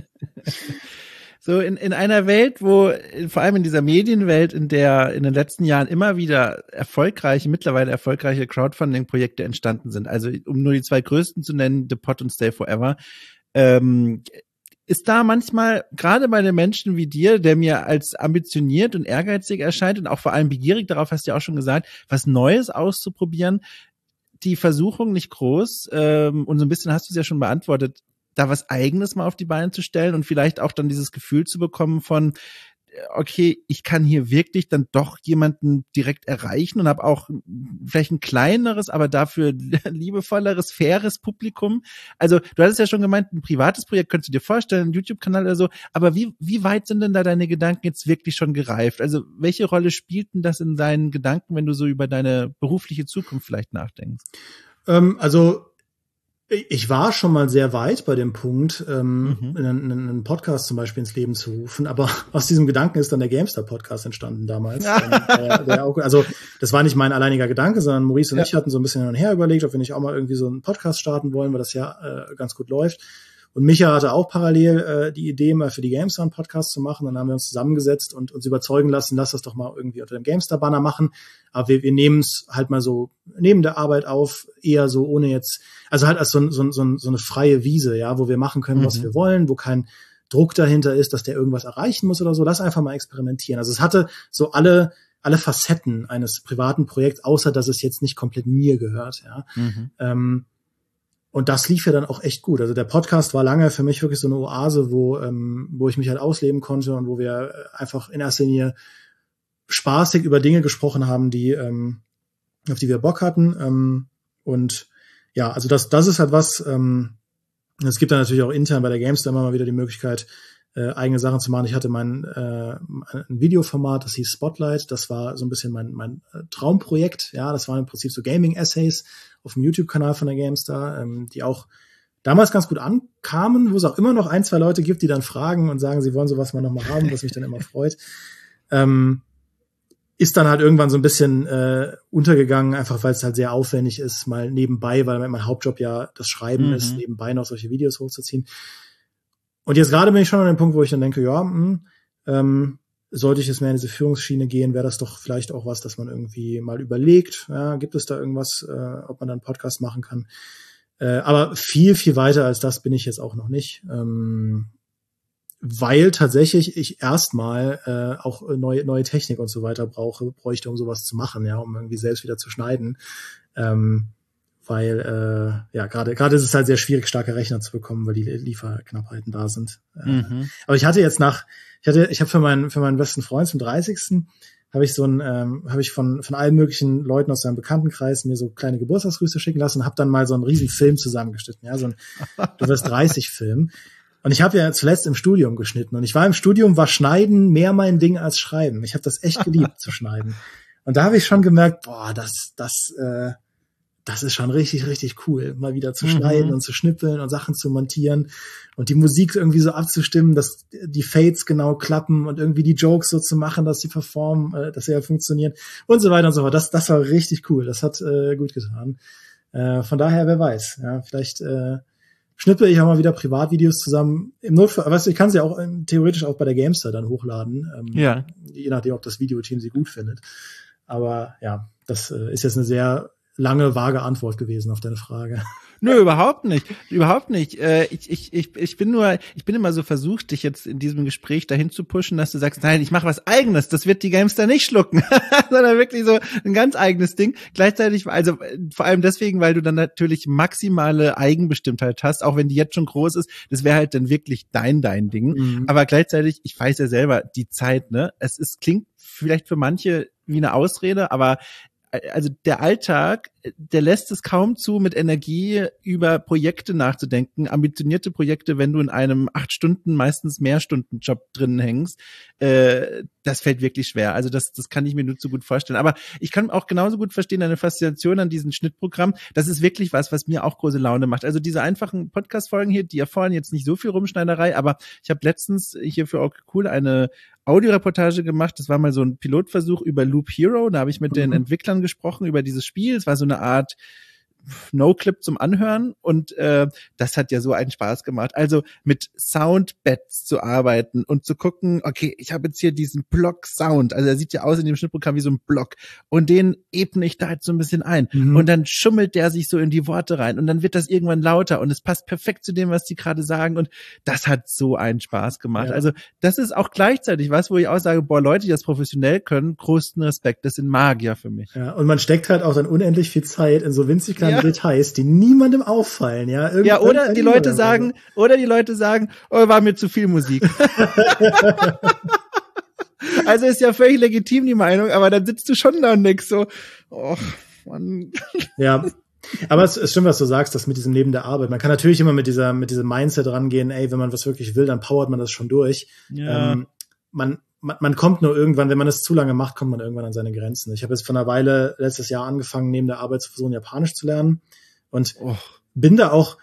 So in einer Welt, wo vor allem in dieser Medienwelt, in der in den letzten Jahren immer wieder mittlerweile erfolgreiche Crowdfunding-Projekte entstanden sind, also um nur die 2 größten zu nennen, The Pod und Stay Forever, ist da manchmal, gerade bei den Menschen wie dir, der mir als ambitioniert und ehrgeizig erscheint und auch vor allem begierig, darauf hast du ja auch schon gesagt, was Neues auszuprobieren, die Versuchung nicht groß, und so ein bisschen hast du es ja schon beantwortet, da was Eigenes mal auf die Beine zu stellen und vielleicht auch dann dieses Gefühl zu bekommen von, okay, ich kann hier wirklich dann doch jemanden direkt erreichen und habe auch vielleicht ein kleineres, aber dafür liebevolleres, faires Publikum. Also du hattest ja schon gemeint, ein privates Projekt könntest du dir vorstellen, ein YouTube-Kanal oder so, aber wie weit sind denn da deine Gedanken jetzt wirklich schon gereift? Also welche Rolle spielt denn das in deinen Gedanken, wenn du so über deine berufliche Zukunft vielleicht nachdenkst?
Also ich war schon mal sehr weit bei dem Punkt, einen Podcast zum Beispiel ins Leben zu rufen, aber aus diesem Gedanken ist dann der Gamestar-Podcast entstanden damals. Also das war nicht mein alleiniger Gedanke, sondern Maurice und ich hatten so ein bisschen hin und her überlegt, ob wir nicht auch mal irgendwie so einen Podcast starten wollen, weil das ja ganz gut läuft. Und Micha hatte auch parallel die Idee, mal für die GameStar einen Podcast zu machen. Dann haben wir uns zusammengesetzt und uns überzeugen lassen, lass das doch mal irgendwie unter dem GameStar-Banner machen. Aber wir nehmen es halt mal so neben der Arbeit auf, eher so ohne jetzt, also halt als so eine freie Wiese, ja, wo wir machen können, was wir wollen, wo kein Druck dahinter ist, dass der irgendwas erreichen muss oder so. Lass einfach mal experimentieren. Also es hatte so alle Facetten eines privaten Projekts, außer dass es jetzt nicht komplett mir gehört, ja. Und das lief ja dann auch echt gut. Also der Podcast war lange für mich wirklich so eine Oase, wo ich mich halt ausleben konnte und wo wir einfach in erster Linie spaßig über Dinge gesprochen haben, auf die wir Bock hatten. Und ja, also das ist halt was. Es gibt dann natürlich auch intern bei der GameStar immer mal wieder die Möglichkeit, eigene Sachen zu machen. Ich hatte ein Videoformat, das hieß Spotlight. Das war so ein bisschen mein Traumprojekt. Ja, das waren im Prinzip so Gaming-Essays auf dem YouTube-Kanal von der GameStar, die auch damals ganz gut ankamen, wo es auch immer noch 1, 2 Leute gibt, die dann fragen und sagen, sie wollen sowas mal nochmal haben, was mich dann immer freut. Ist dann halt irgendwann so ein bisschen untergegangen, einfach weil es halt sehr aufwendig ist, mal nebenbei, weil mein Hauptjob ja das Schreiben ist, nebenbei noch solche Videos hochzuziehen. Und jetzt gerade bin ich schon an dem Punkt, wo ich dann denke, sollte ich jetzt mehr in diese Führungsschiene gehen, wäre das doch vielleicht auch was, dass man irgendwie mal überlegt, ja, gibt es da irgendwas, ob man da einen Podcast machen kann. Aber viel, viel weiter als das bin ich jetzt auch noch nicht. Weil tatsächlich ich erstmal auch neue Technik und so weiter bräuchte, um sowas zu machen, ja, um irgendwie selbst wieder zu schneiden. Weil gerade ist es halt sehr schwierig, starke Rechner zu bekommen, weil die Lieferknappheiten da sind. Aber ich hatte jetzt ich habe für meinen besten Freund zum 30. habe ich von allen möglichen Leuten aus seinem Bekanntenkreis mir so kleine Geburtstagsgrüße schicken lassen und habe dann mal so einen riesen Film zusammengeschnitten, ja, so ein Du wirst 30 Film. Und ich habe ja zuletzt im Studium geschnitten und ich war im Studium, war Schneiden mehr mein Ding als Schreiben. Ich habe das echt geliebt zu schneiden. Und da habe ich schon gemerkt, boah, das ist schon richtig, richtig cool, mal wieder zu schneiden und zu schnippeln und Sachen zu montieren und die Musik irgendwie so abzustimmen, dass die Fades genau klappen und irgendwie die Jokes so zu machen, dass sie performen, dass sie ja funktionieren und so weiter und so fort. Das war richtig cool. Das hat gut getan. Von daher, wer weiß, ja, vielleicht schnippel ich auch mal wieder Privatvideos zusammen. Im Notfall, weißt du, ich kann sie auch theoretisch auch bei der GameStar dann hochladen, je nachdem, ob das Videoteam sie gut findet. Aber ja, das ist jetzt eine sehr lange, vage Antwort gewesen auf deine Frage.
Nö, überhaupt nicht. Überhaupt nicht. Ich bin immer so versucht, dich jetzt in diesem Gespräch dahin zu pushen, dass du sagst, nein, ich mache was Eigenes, das wird die GameStar nicht schlucken, sondern wirklich so ein ganz eigenes Ding. Gleichzeitig, also vor allem deswegen, weil du dann natürlich maximale Eigenbestimmtheit hast, auch wenn die jetzt schon groß ist, das wäre halt dann wirklich dein Ding. Aber gleichzeitig, ich weiß ja selber, die Zeit, ne, klingt vielleicht für manche wie eine Ausrede, aber also der Alltag, der lässt es kaum zu, mit Energie über Projekte nachzudenken, ambitionierte Projekte, wenn du in einem 8 Stunden, meistens mehr Stunden Job drinnen hängst, das fällt wirklich schwer. Also das kann ich mir nur zu gut vorstellen. Aber ich kann auch genauso gut verstehen, deine Faszination an diesem Schnittprogramm. Das ist wirklich was mir auch große Laune macht. Also diese einfachen Podcast-Folgen hier, die erfordern jetzt nicht so viel Rumschneiderei, aber ich habe letztens hier für Okay Cool eine Audioreportage gemacht. Das war mal so ein Pilotversuch über Loop Hero. Da habe ich mit den Entwicklern gesprochen über dieses Spiel. Es war so eine Art No-Clip zum Anhören und das hat ja so einen Spaß gemacht. Also mit Soundbeds zu arbeiten und zu gucken, okay, ich habe jetzt hier diesen Block-Sound, also er sieht ja aus in dem Schnittprogramm wie so ein Block und den ebne ich da halt so ein bisschen ein und dann schummelt der sich so in die Worte rein und dann wird das irgendwann lauter und es passt perfekt zu dem, was die gerade sagen und das hat so einen Spaß gemacht. Ja. Also das ist auch gleichzeitig was, wo ich auch sage, boah, Leute, die das professionell können, großen Respekt, das sind Magier für mich.
Ja, und man steckt halt auch dann unendlich viel Zeit in so winzig kleine Details, die niemandem auffallen, ja.
Oder die Leute sagen, oh, war mir zu viel Musik. Also ist ja völlig legitim die Meinung, aber dann sitzt du schon da und denkst so, oh, Mann.
Ja. Aber es stimmt, was du sagst, das mit diesem Neben der Arbeit. Man kann natürlich immer mit diesem Mindset rangehen, ey, wenn man was wirklich will, dann powert man das schon durch. Ja. Man kommt nur irgendwann, wenn man das zu lange macht, kommt man irgendwann an seine Grenzen. Ich habe jetzt vor einer Weile letztes Jahr angefangen, neben der Arbeit zu versuchen, Japanisch zu lernen und bin da auch,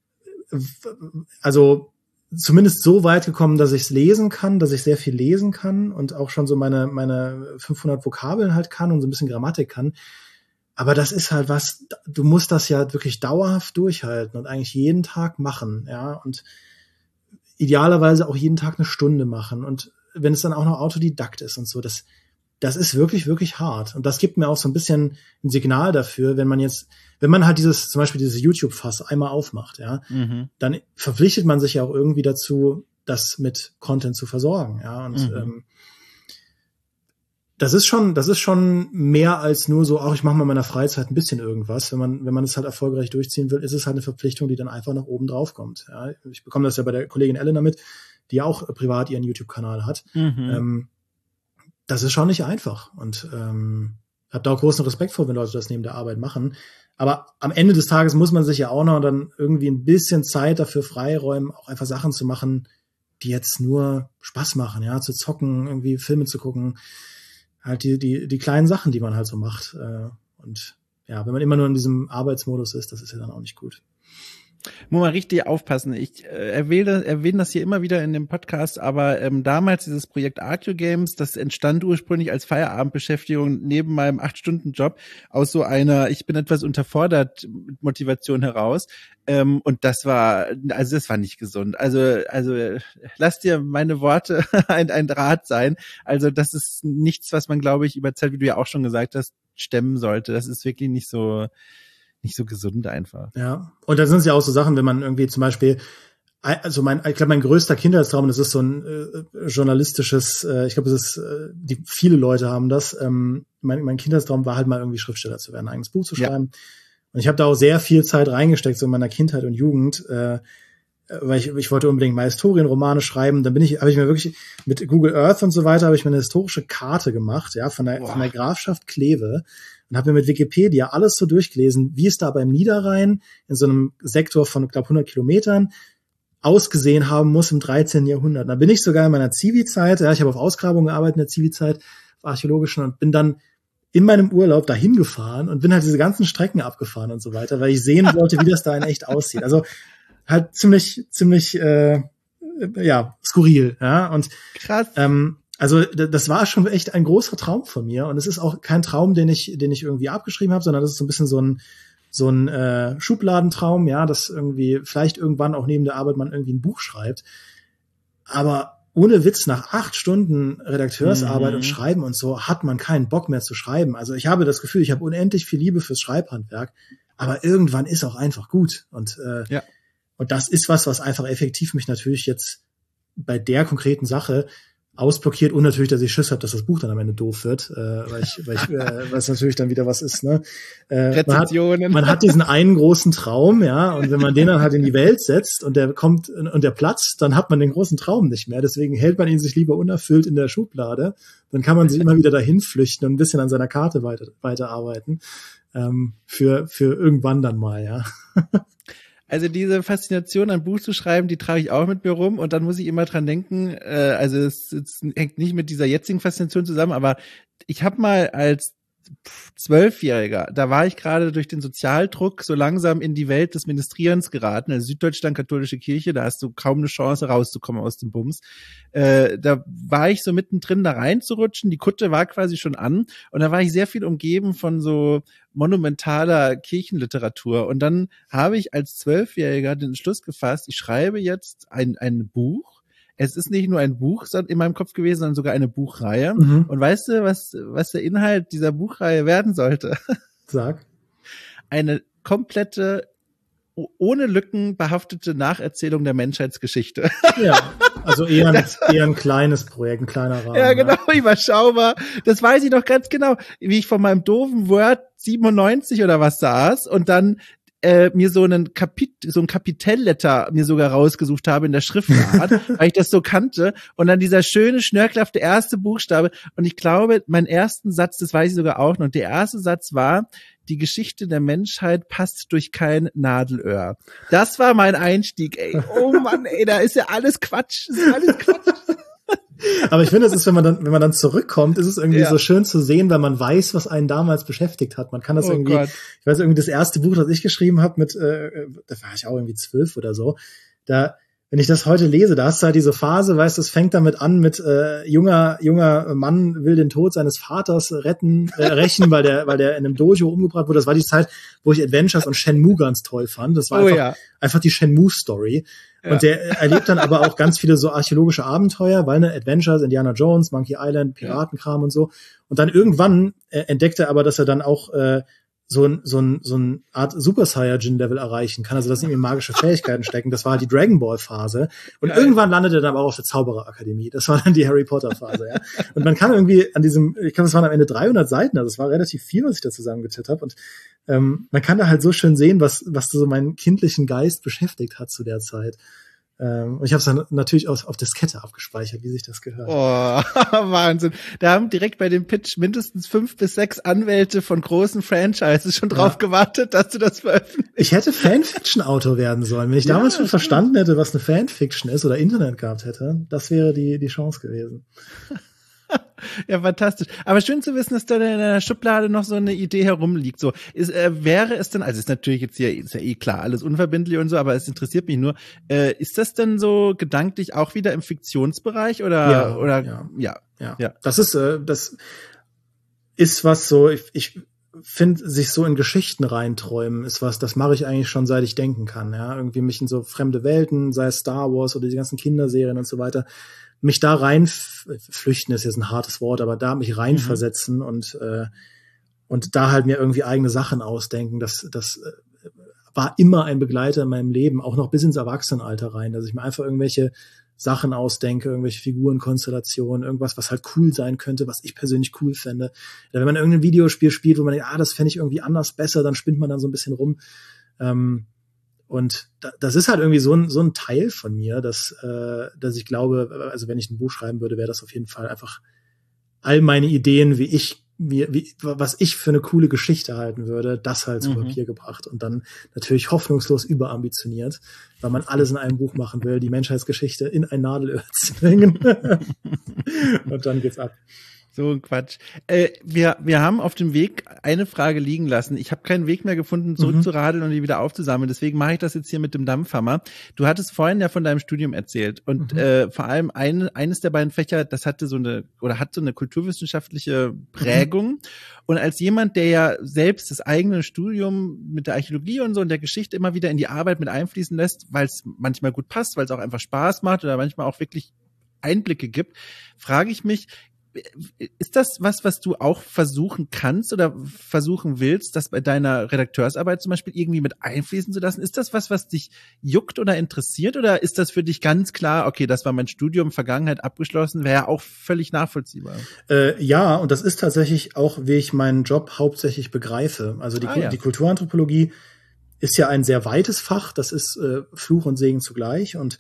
also zumindest so weit gekommen, dass ich es lesen kann, dass ich sehr viel lesen kann und auch schon so meine 500 Vokabeln halt kann und so ein bisschen Grammatik kann. Aber das ist halt was, du musst das ja wirklich dauerhaft durchhalten und eigentlich jeden Tag machen, ja, und idealerweise auch jeden Tag eine Stunde machen. Und wenn es dann auch noch Autodidakt ist und so, das ist wirklich, wirklich hart. Und das gibt mir auch so ein bisschen ein Signal dafür, wenn man halt zum Beispiel dieses YouTube-Fass einmal aufmacht, ja, dann verpflichtet man sich ja auch irgendwie dazu, das mit Content zu versorgen, ja, und das ist schon mehr als nur so, ich mache mal in meiner Freizeit ein bisschen irgendwas. Wenn man es halt erfolgreich durchziehen will, ist es halt eine Verpflichtung, die dann einfach nach oben drauf kommt. Ja, ich bekomme das ja bei der Kollegin Elena mit, die auch privat ihren YouTube-Kanal hat. Das ist schon nicht einfach und habe da auch großen Respekt vor, wenn Leute das neben der Arbeit machen. Aber am Ende des Tages muss man sich ja auch noch dann irgendwie ein bisschen Zeit dafür freiräumen, auch einfach Sachen zu machen, die jetzt nur Spaß machen, ja, zu zocken, irgendwie Filme zu gucken. Halt die kleinen Sachen, die man halt so macht. Und ja, wenn man immer nur in diesem Arbeitsmodus ist, das ist ja dann auch nicht gut.
Muss man richtig aufpassen. Ich erwähne das hier immer wieder in dem Podcast, aber damals dieses Projekt Artio Games, das entstand ursprünglich als Feierabendbeschäftigung neben meinem 8-Stunden-Job aus so einer ich bin etwas unterfordert Motivation heraus. Und das war nicht gesund. Also lass dir meine Worte ein Rat sein. Also das ist nichts, was man, glaube ich, über Zeit, wie du ja auch schon gesagt hast, stemmen sollte. Das ist wirklich nicht so gesund einfach.
Ja, und da sind es ja auch so Sachen, wenn man irgendwie zum Beispiel, also ich glaube, mein größter Kindheitstraum, das ist so ein journalistisches, ich glaube, das ist, viele Leute haben das, mein Kindheitstraum war halt mal irgendwie Schriftsteller zu werden, ein eigenes Buch zu schreiben. Ja. Und ich habe da auch sehr viel Zeit reingesteckt, so in meiner Kindheit und Jugend, weil ich wollte unbedingt mal Historienromane schreiben. Dann habe ich mir wirklich mit Google Earth und so weiter, habe ich mir eine historische Karte gemacht, ja, von der Grafschaft Kleve. Und habe mir mit Wikipedia alles so durchgelesen, wie es da beim Niederrhein in so einem Sektor von, ich glaube, 100 Kilometern ausgesehen haben muss im 13. Jahrhundert. Da bin ich sogar in meiner Zivi-Zeit, ich habe auf Ausgrabungen gearbeitet in der Zivi-Zeit, auf archäologischen, und bin dann in meinem Urlaub dahin gefahren und bin halt diese ganzen Strecken abgefahren und so weiter, weil ich sehen wollte, wie das da in echt aussieht. Also halt ziemlich skurril, ja, und
krass.
Also das war schon echt ein großer Traum von mir, und es ist auch kein Traum, den ich irgendwie abgeschrieben habe, sondern das ist so ein bisschen so ein Schubladentraum, ja, dass irgendwie vielleicht irgendwann auch neben der Arbeit man irgendwie ein Buch schreibt. Aber ohne Witz, nach 8 Stunden Redakteursarbeit und Schreiben und so hat man keinen Bock mehr zu schreiben. Also ich habe das Gefühl, ich habe unendlich viel Liebe fürs Schreibhandwerk, aber irgendwann ist auch einfach gut. Und das ist was einfach effektiv mich natürlich jetzt bei der konkreten Sache ausblockiert, und natürlich, dass ich Schiss habe, dass das Buch dann am Ende doof wird, weil es natürlich dann wieder was ist, ne?
Rezensionen.
Man hat diesen einen großen Traum, ja, und wenn man den dann halt in die Welt setzt und der kommt und der platzt, dann hat man den großen Traum nicht mehr. Deswegen hält man ihn sich lieber unerfüllt in der Schublade. Dann kann man sich immer wieder dahin flüchten und ein bisschen an seiner Karte weiterarbeiten. Für irgendwann dann mal, ja.
Also diese Faszination, ein Buch zu schreiben, die trage ich auch mit mir rum, und dann muss ich immer dran denken, also es hängt nicht mit dieser jetzigen Faszination zusammen, aber ich habe mal als 12-Jähriger, da war ich gerade durch den Sozialdruck so langsam in die Welt des Ministrierens geraten, also Süddeutschland, katholische Kirche, da hast du kaum eine Chance rauszukommen aus dem Bums. Da war ich so mittendrin, da reinzurutschen, die Kutte war quasi schon an, und da war ich sehr viel umgeben von so monumentaler Kirchenliteratur, und dann habe ich als 12-Jähriger den Entschluss gefasst, ich schreibe jetzt ein Buch. Es ist nicht nur ein Buch in meinem Kopf gewesen, sondern sogar eine Buchreihe. Und weißt du, was der Inhalt dieser Buchreihe werden sollte?
Sag.
Eine komplette, ohne Lücken behaftete Nacherzählung der Menschheitsgeschichte.
Ja, also eher ein kleines Projekt, ein kleiner Rahmen.
Ja, genau, überschaubar. Das weiß ich noch ganz genau, wie ich von meinem doofen Word 97 oder was saß und dann mir so ein Kapitelletter mir sogar rausgesucht habe in der Schriftart, weil ich das so kannte, und dann dieser schöne, schnörkelhafte erste Buchstabe, und ich glaube, meinen ersten Satz, das weiß ich sogar auch noch, der erste Satz war: Die Geschichte der Menschheit passt durch kein Nadelöhr. Das war mein Einstieg, ey. Oh Mann, ey, da ist ja alles Quatsch. Das ist alles Quatsch.
Aber ich finde, es ist, wenn man dann zurückkommt, ist es irgendwie so schön zu sehen, weil man weiß, was einen damals beschäftigt hat. Man kann das irgendwie, Gott. Ich weiß irgendwie, das erste Buch, das ich geschrieben habe da war ich auch irgendwie 12 oder so, da wenn ich das heute lese, da hast du halt diese Phase, weißt du, es fängt damit an mit junger Mann will den Tod seines Vaters rächen, weil der in einem Dojo umgebracht wurde. Das war die Zeit, wo ich Adventures und Shenmue ganz toll fand. Das war einfach die Shenmue-Story. Ja. Und der erlebt dann aber auch ganz viele so archäologische Abenteuer, weil Adventures, Indiana Jones, Monkey Island, Piratenkram und so. Und dann irgendwann entdeckt er aber, dass er dann auch so ein Art Super Saiyajin Level erreichen kann, also dass in ihm magische Fähigkeiten stecken. Das war halt die Dragon Ball Phase. Und irgendwann landet er dann aber auch auf der Zaubererakademie. Das war dann die Harry Potter Phase, ja. Und man kann irgendwie an diesem, ich glaube, es waren am Ende 300 Seiten, also es war relativ viel, was ich da zusammengetippt habe. Und man kann da halt so schön sehen, was so meinen kindlichen Geist beschäftigt hat zu der Zeit. Und ich habe es dann natürlich auf Diskette abgespeichert, wie sich das gehört.
Oh, Wahnsinn. Da haben direkt bei dem Pitch mindestens 5 bis 6 Anwälte von großen Franchises schon drauf gewartet, dass du das veröffentlichst.
Ich hätte Fanfiction-Autor werden sollen. Wenn ich damals schon verstanden hätte, was eine Fanfiction ist oder Internet gehabt hätte, das wäre die Chance gewesen.
Ja, fantastisch. Aber schön zu wissen, dass da in der Schublade noch so eine Idee herumliegt. So, wäre es denn, also ist natürlich jetzt hier, ist ja eh klar, alles unverbindlich und so, aber es interessiert mich nur, ist das denn so gedanklich auch wieder im Fiktionsbereich oder? Ja.
Das ist was so, ich finde, sich so in Geschichten reinträumen ist was, das mache ich eigentlich schon seit ich denken kann, ja. Irgendwie mich in so fremde Welten, sei es Star Wars oder die ganzen Kinderserien und so weiter, mich da rein flüchten ist jetzt ein hartes Wort, aber da mich reinversetzen und da halt mir irgendwie eigene Sachen ausdenken, das war immer ein Begleiter in meinem Leben, auch noch bis ins Erwachsenenalter rein, dass ich mir einfach irgendwelche Sachen ausdenke, irgendwelche Figurenkonstellationen, irgendwas, was halt cool sein könnte, was ich persönlich cool fände. Ja, wenn man irgendein Videospiel spielt, wo man denkt, das fände ich irgendwie anders besser, dann spinnt man dann so ein bisschen rum. Und das ist halt irgendwie so ein Teil von mir, dass ich glaube, also wenn ich ein Buch schreiben würde, wäre das auf jeden Fall einfach all meine Ideen, was ich für eine coole Geschichte halten würde, das halt zu Papier gebracht und dann natürlich hoffnungslos überambitioniert, weil man alles in einem Buch machen will, die Menschheitsgeschichte in ein Nadelöhr zwingen. Und dann geht's ab.
So ein Quatsch. Wir haben auf dem Weg eine Frage liegen lassen. Ich habe keinen Weg mehr gefunden, zurückzuradeln und die wieder aufzusammeln. Deswegen mache ich das jetzt hier mit dem Dampfhammer. Du hattest vorhin ja von deinem Studium erzählt und vor allem eines der beiden Fächer, das hat so eine kulturwissenschaftliche Prägung. Und als jemand, der ja selbst das eigene Studium mit der Archäologie und so und der Geschichte immer wieder in die Arbeit mit einfließen lässt, weil es manchmal gut passt, weil es auch einfach Spaß macht oder manchmal auch wirklich Einblicke gibt, frage ich mich, ist das was du auch versuchen kannst oder versuchen willst, das bei deiner Redakteursarbeit zum Beispiel irgendwie mit einfließen zu lassen? Ist das was dich juckt oder interessiert oder ist das für dich ganz klar, okay, das war mein Studium, Vergangenheit abgeschlossen, wäre ja auch völlig nachvollziehbar?
Ja, und das ist tatsächlich auch, wie ich meinen Job hauptsächlich begreife. Also die Kulturanthropologie ist ja ein sehr weites Fach, das ist Fluch und Segen zugleich und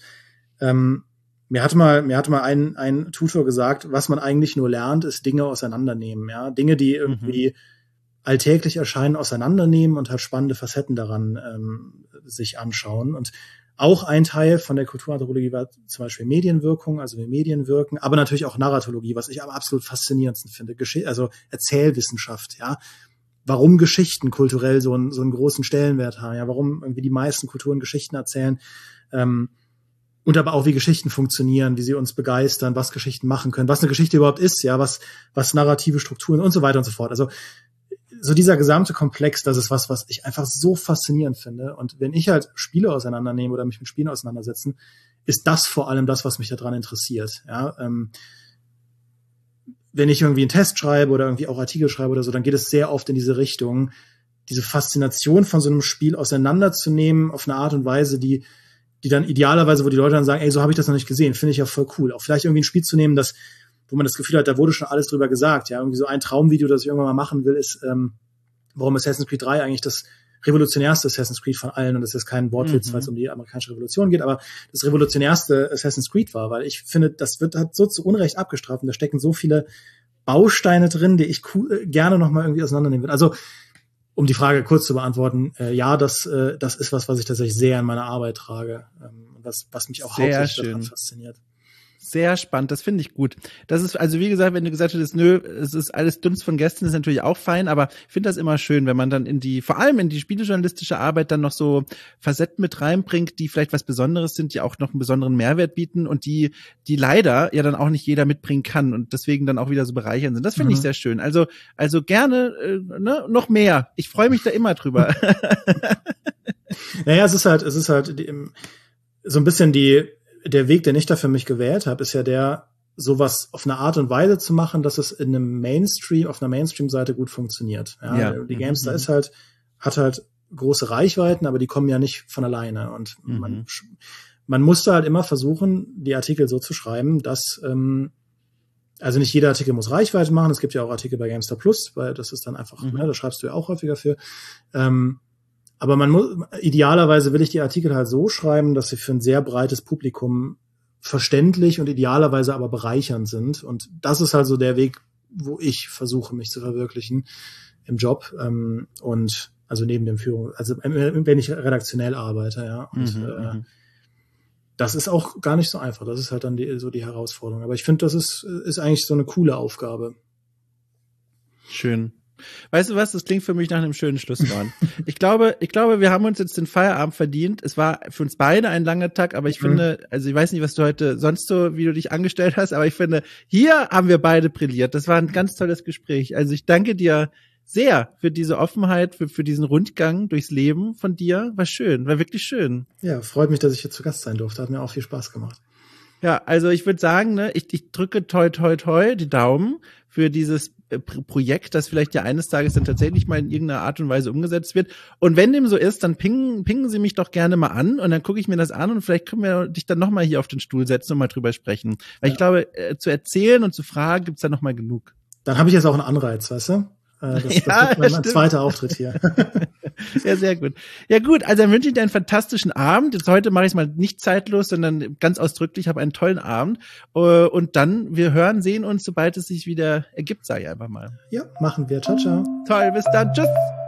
mir hatte mal ein Tutor gesagt, was man eigentlich nur lernt, ist Dinge auseinandernehmen, ja. Dinge, die irgendwie alltäglich erscheinen, auseinandernehmen und halt spannende Facetten daran sich anschauen. Und auch ein Teil von der Kulturanthropologie war zum Beispiel Medienwirkung, also wie Medien wirken, aber natürlich auch Narratologie, was ich aber absolut faszinierendsten finde. Also Erzählwissenschaft, ja. Warum Geschichten kulturell so einen großen Stellenwert haben, ja. Warum irgendwie die meisten Kulturen Geschichten erzählen, und aber auch, wie Geschichten funktionieren, wie sie uns begeistern, was Geschichten machen können, was eine Geschichte überhaupt ist, ja, was narrative Strukturen und so weiter und so fort. Also so dieser gesamte Komplex, das ist was ich einfach so faszinierend finde. Und wenn ich halt Spiele auseinandernehme oder mich mit Spielen auseinandersetzen, ist das vor allem das, was mich daran interessiert. Ja, wenn ich irgendwie einen Test schreibe oder irgendwie auch Artikel schreibe oder so, dann geht es sehr oft in diese Richtung, diese Faszination von so einem Spiel auseinanderzunehmen auf eine Art und Weise, die dann idealerweise, wo die Leute dann sagen, ey, so habe ich das noch nicht gesehen, finde ich ja voll cool. Auch vielleicht irgendwie ein Spiel zu nehmen, wo man das Gefühl hat, da wurde schon alles drüber gesagt. Ja, irgendwie so ein Traumvideo, das ich irgendwann mal machen will, ist, warum Assassin's Creed 3 eigentlich das revolutionärste Assassin's Creed von allen, und das ist jetzt kein Wortwitz, weil es um die amerikanische Revolution geht, aber das revolutionärste Assassin's Creed war, weil ich finde, das hat so zu Unrecht abgestraft und da stecken so viele Bausteine drin, die ich gerne nochmal irgendwie auseinandernehmen will. Also, um die Frage kurz zu beantworten, ja, das ist was ich tatsächlich sehr in meiner Arbeit trage, was mich auch hauptsächlich daran fasziniert.
Sehr spannend, das finde ich gut. Das ist, also wie gesagt, wenn du gesagt hättest, nö, es ist alles Dunst von gestern, ist natürlich auch fein, aber ich finde das immer schön, wenn man dann vor allem in die spielejournalistische Arbeit dann noch so Facetten mit reinbringt, die vielleicht was Besonderes sind, die auch noch einen besonderen Mehrwert bieten und die leider ja dann auch nicht jeder mitbringen kann und deswegen dann auch wieder so bereichernd sind. Das finde ich sehr schön. Also gerne, noch mehr. Ich freue mich da immer drüber.
Naja, es ist halt so ein bisschen der Weg, den ich da für mich gewählt habe, ist ja der, sowas auf eine Art und Weise zu machen, dass es auf einer Mainstream-Seite gut funktioniert. Ja. Die GameStar hat halt große Reichweiten, aber die kommen ja nicht von alleine. Und man musste halt immer versuchen, die Artikel so zu schreiben, dass, also nicht jeder Artikel muss Reichweite machen. Es gibt ja auch Artikel bei GameStar Plus, weil das ist dann einfach, da schreibst du ja auch häufiger für. Aber idealerweise will ich die Artikel halt so schreiben, dass sie für ein sehr breites Publikum verständlich und idealerweise aber bereichernd sind. Und das ist halt so der Weg, wo ich versuche, mich zu verwirklichen im Job. Und also neben dem wenn ich redaktionell arbeite, ja. Und das ist auch gar nicht so einfach. Das ist halt dann die Herausforderung. Aber ich finde, das ist eigentlich so eine coole Aufgabe.
Schön. Weißt du was? Das klingt für mich nach einem schönen Schlusswort. Ich glaube, wir haben uns jetzt den Feierabend verdient. Es war für uns beide ein langer Tag, aber ich finde, also ich weiß nicht, was du heute sonst so, wie du dich angestellt hast, aber ich finde, hier haben wir beide brilliert. Das war ein ganz tolles Gespräch. Also ich danke dir sehr für diese Offenheit, für diesen Rundgang durchs Leben von dir. War schön, war wirklich schön.
Ja, freut mich, dass ich hier zu Gast sein durfte. Hat mir auch viel Spaß gemacht.
Ja, also ich würde sagen, ich drücke toi die Daumen für dieses Projekt, das vielleicht ja eines Tages dann tatsächlich mal in irgendeiner Art und Weise umgesetzt wird. Und wenn dem so ist, dann pingen Sie mich doch gerne mal an und dann gucke ich mir das an und vielleicht können wir dich dann nochmal hier auf den Stuhl setzen und mal drüber sprechen. Weil ich glaube, zu erzählen und zu fragen gibt's da nochmal genug.
Dann habe ich jetzt auch einen Anreiz, weißt du? Das wird mein zweiter Auftritt hier.
Ja, sehr gut. Ja gut, also dann wünsche ich dir einen fantastischen Abend. Jetzt heute mache ich es mal nicht zeitlos, sondern ganz ausdrücklich, habe einen tollen Abend. Und dann, wir sehen uns, sobald es sich wieder ergibt, sage ich einfach mal.
Ja, machen wir. Ciao, ciao.
Toll, bis dann. Tschüss.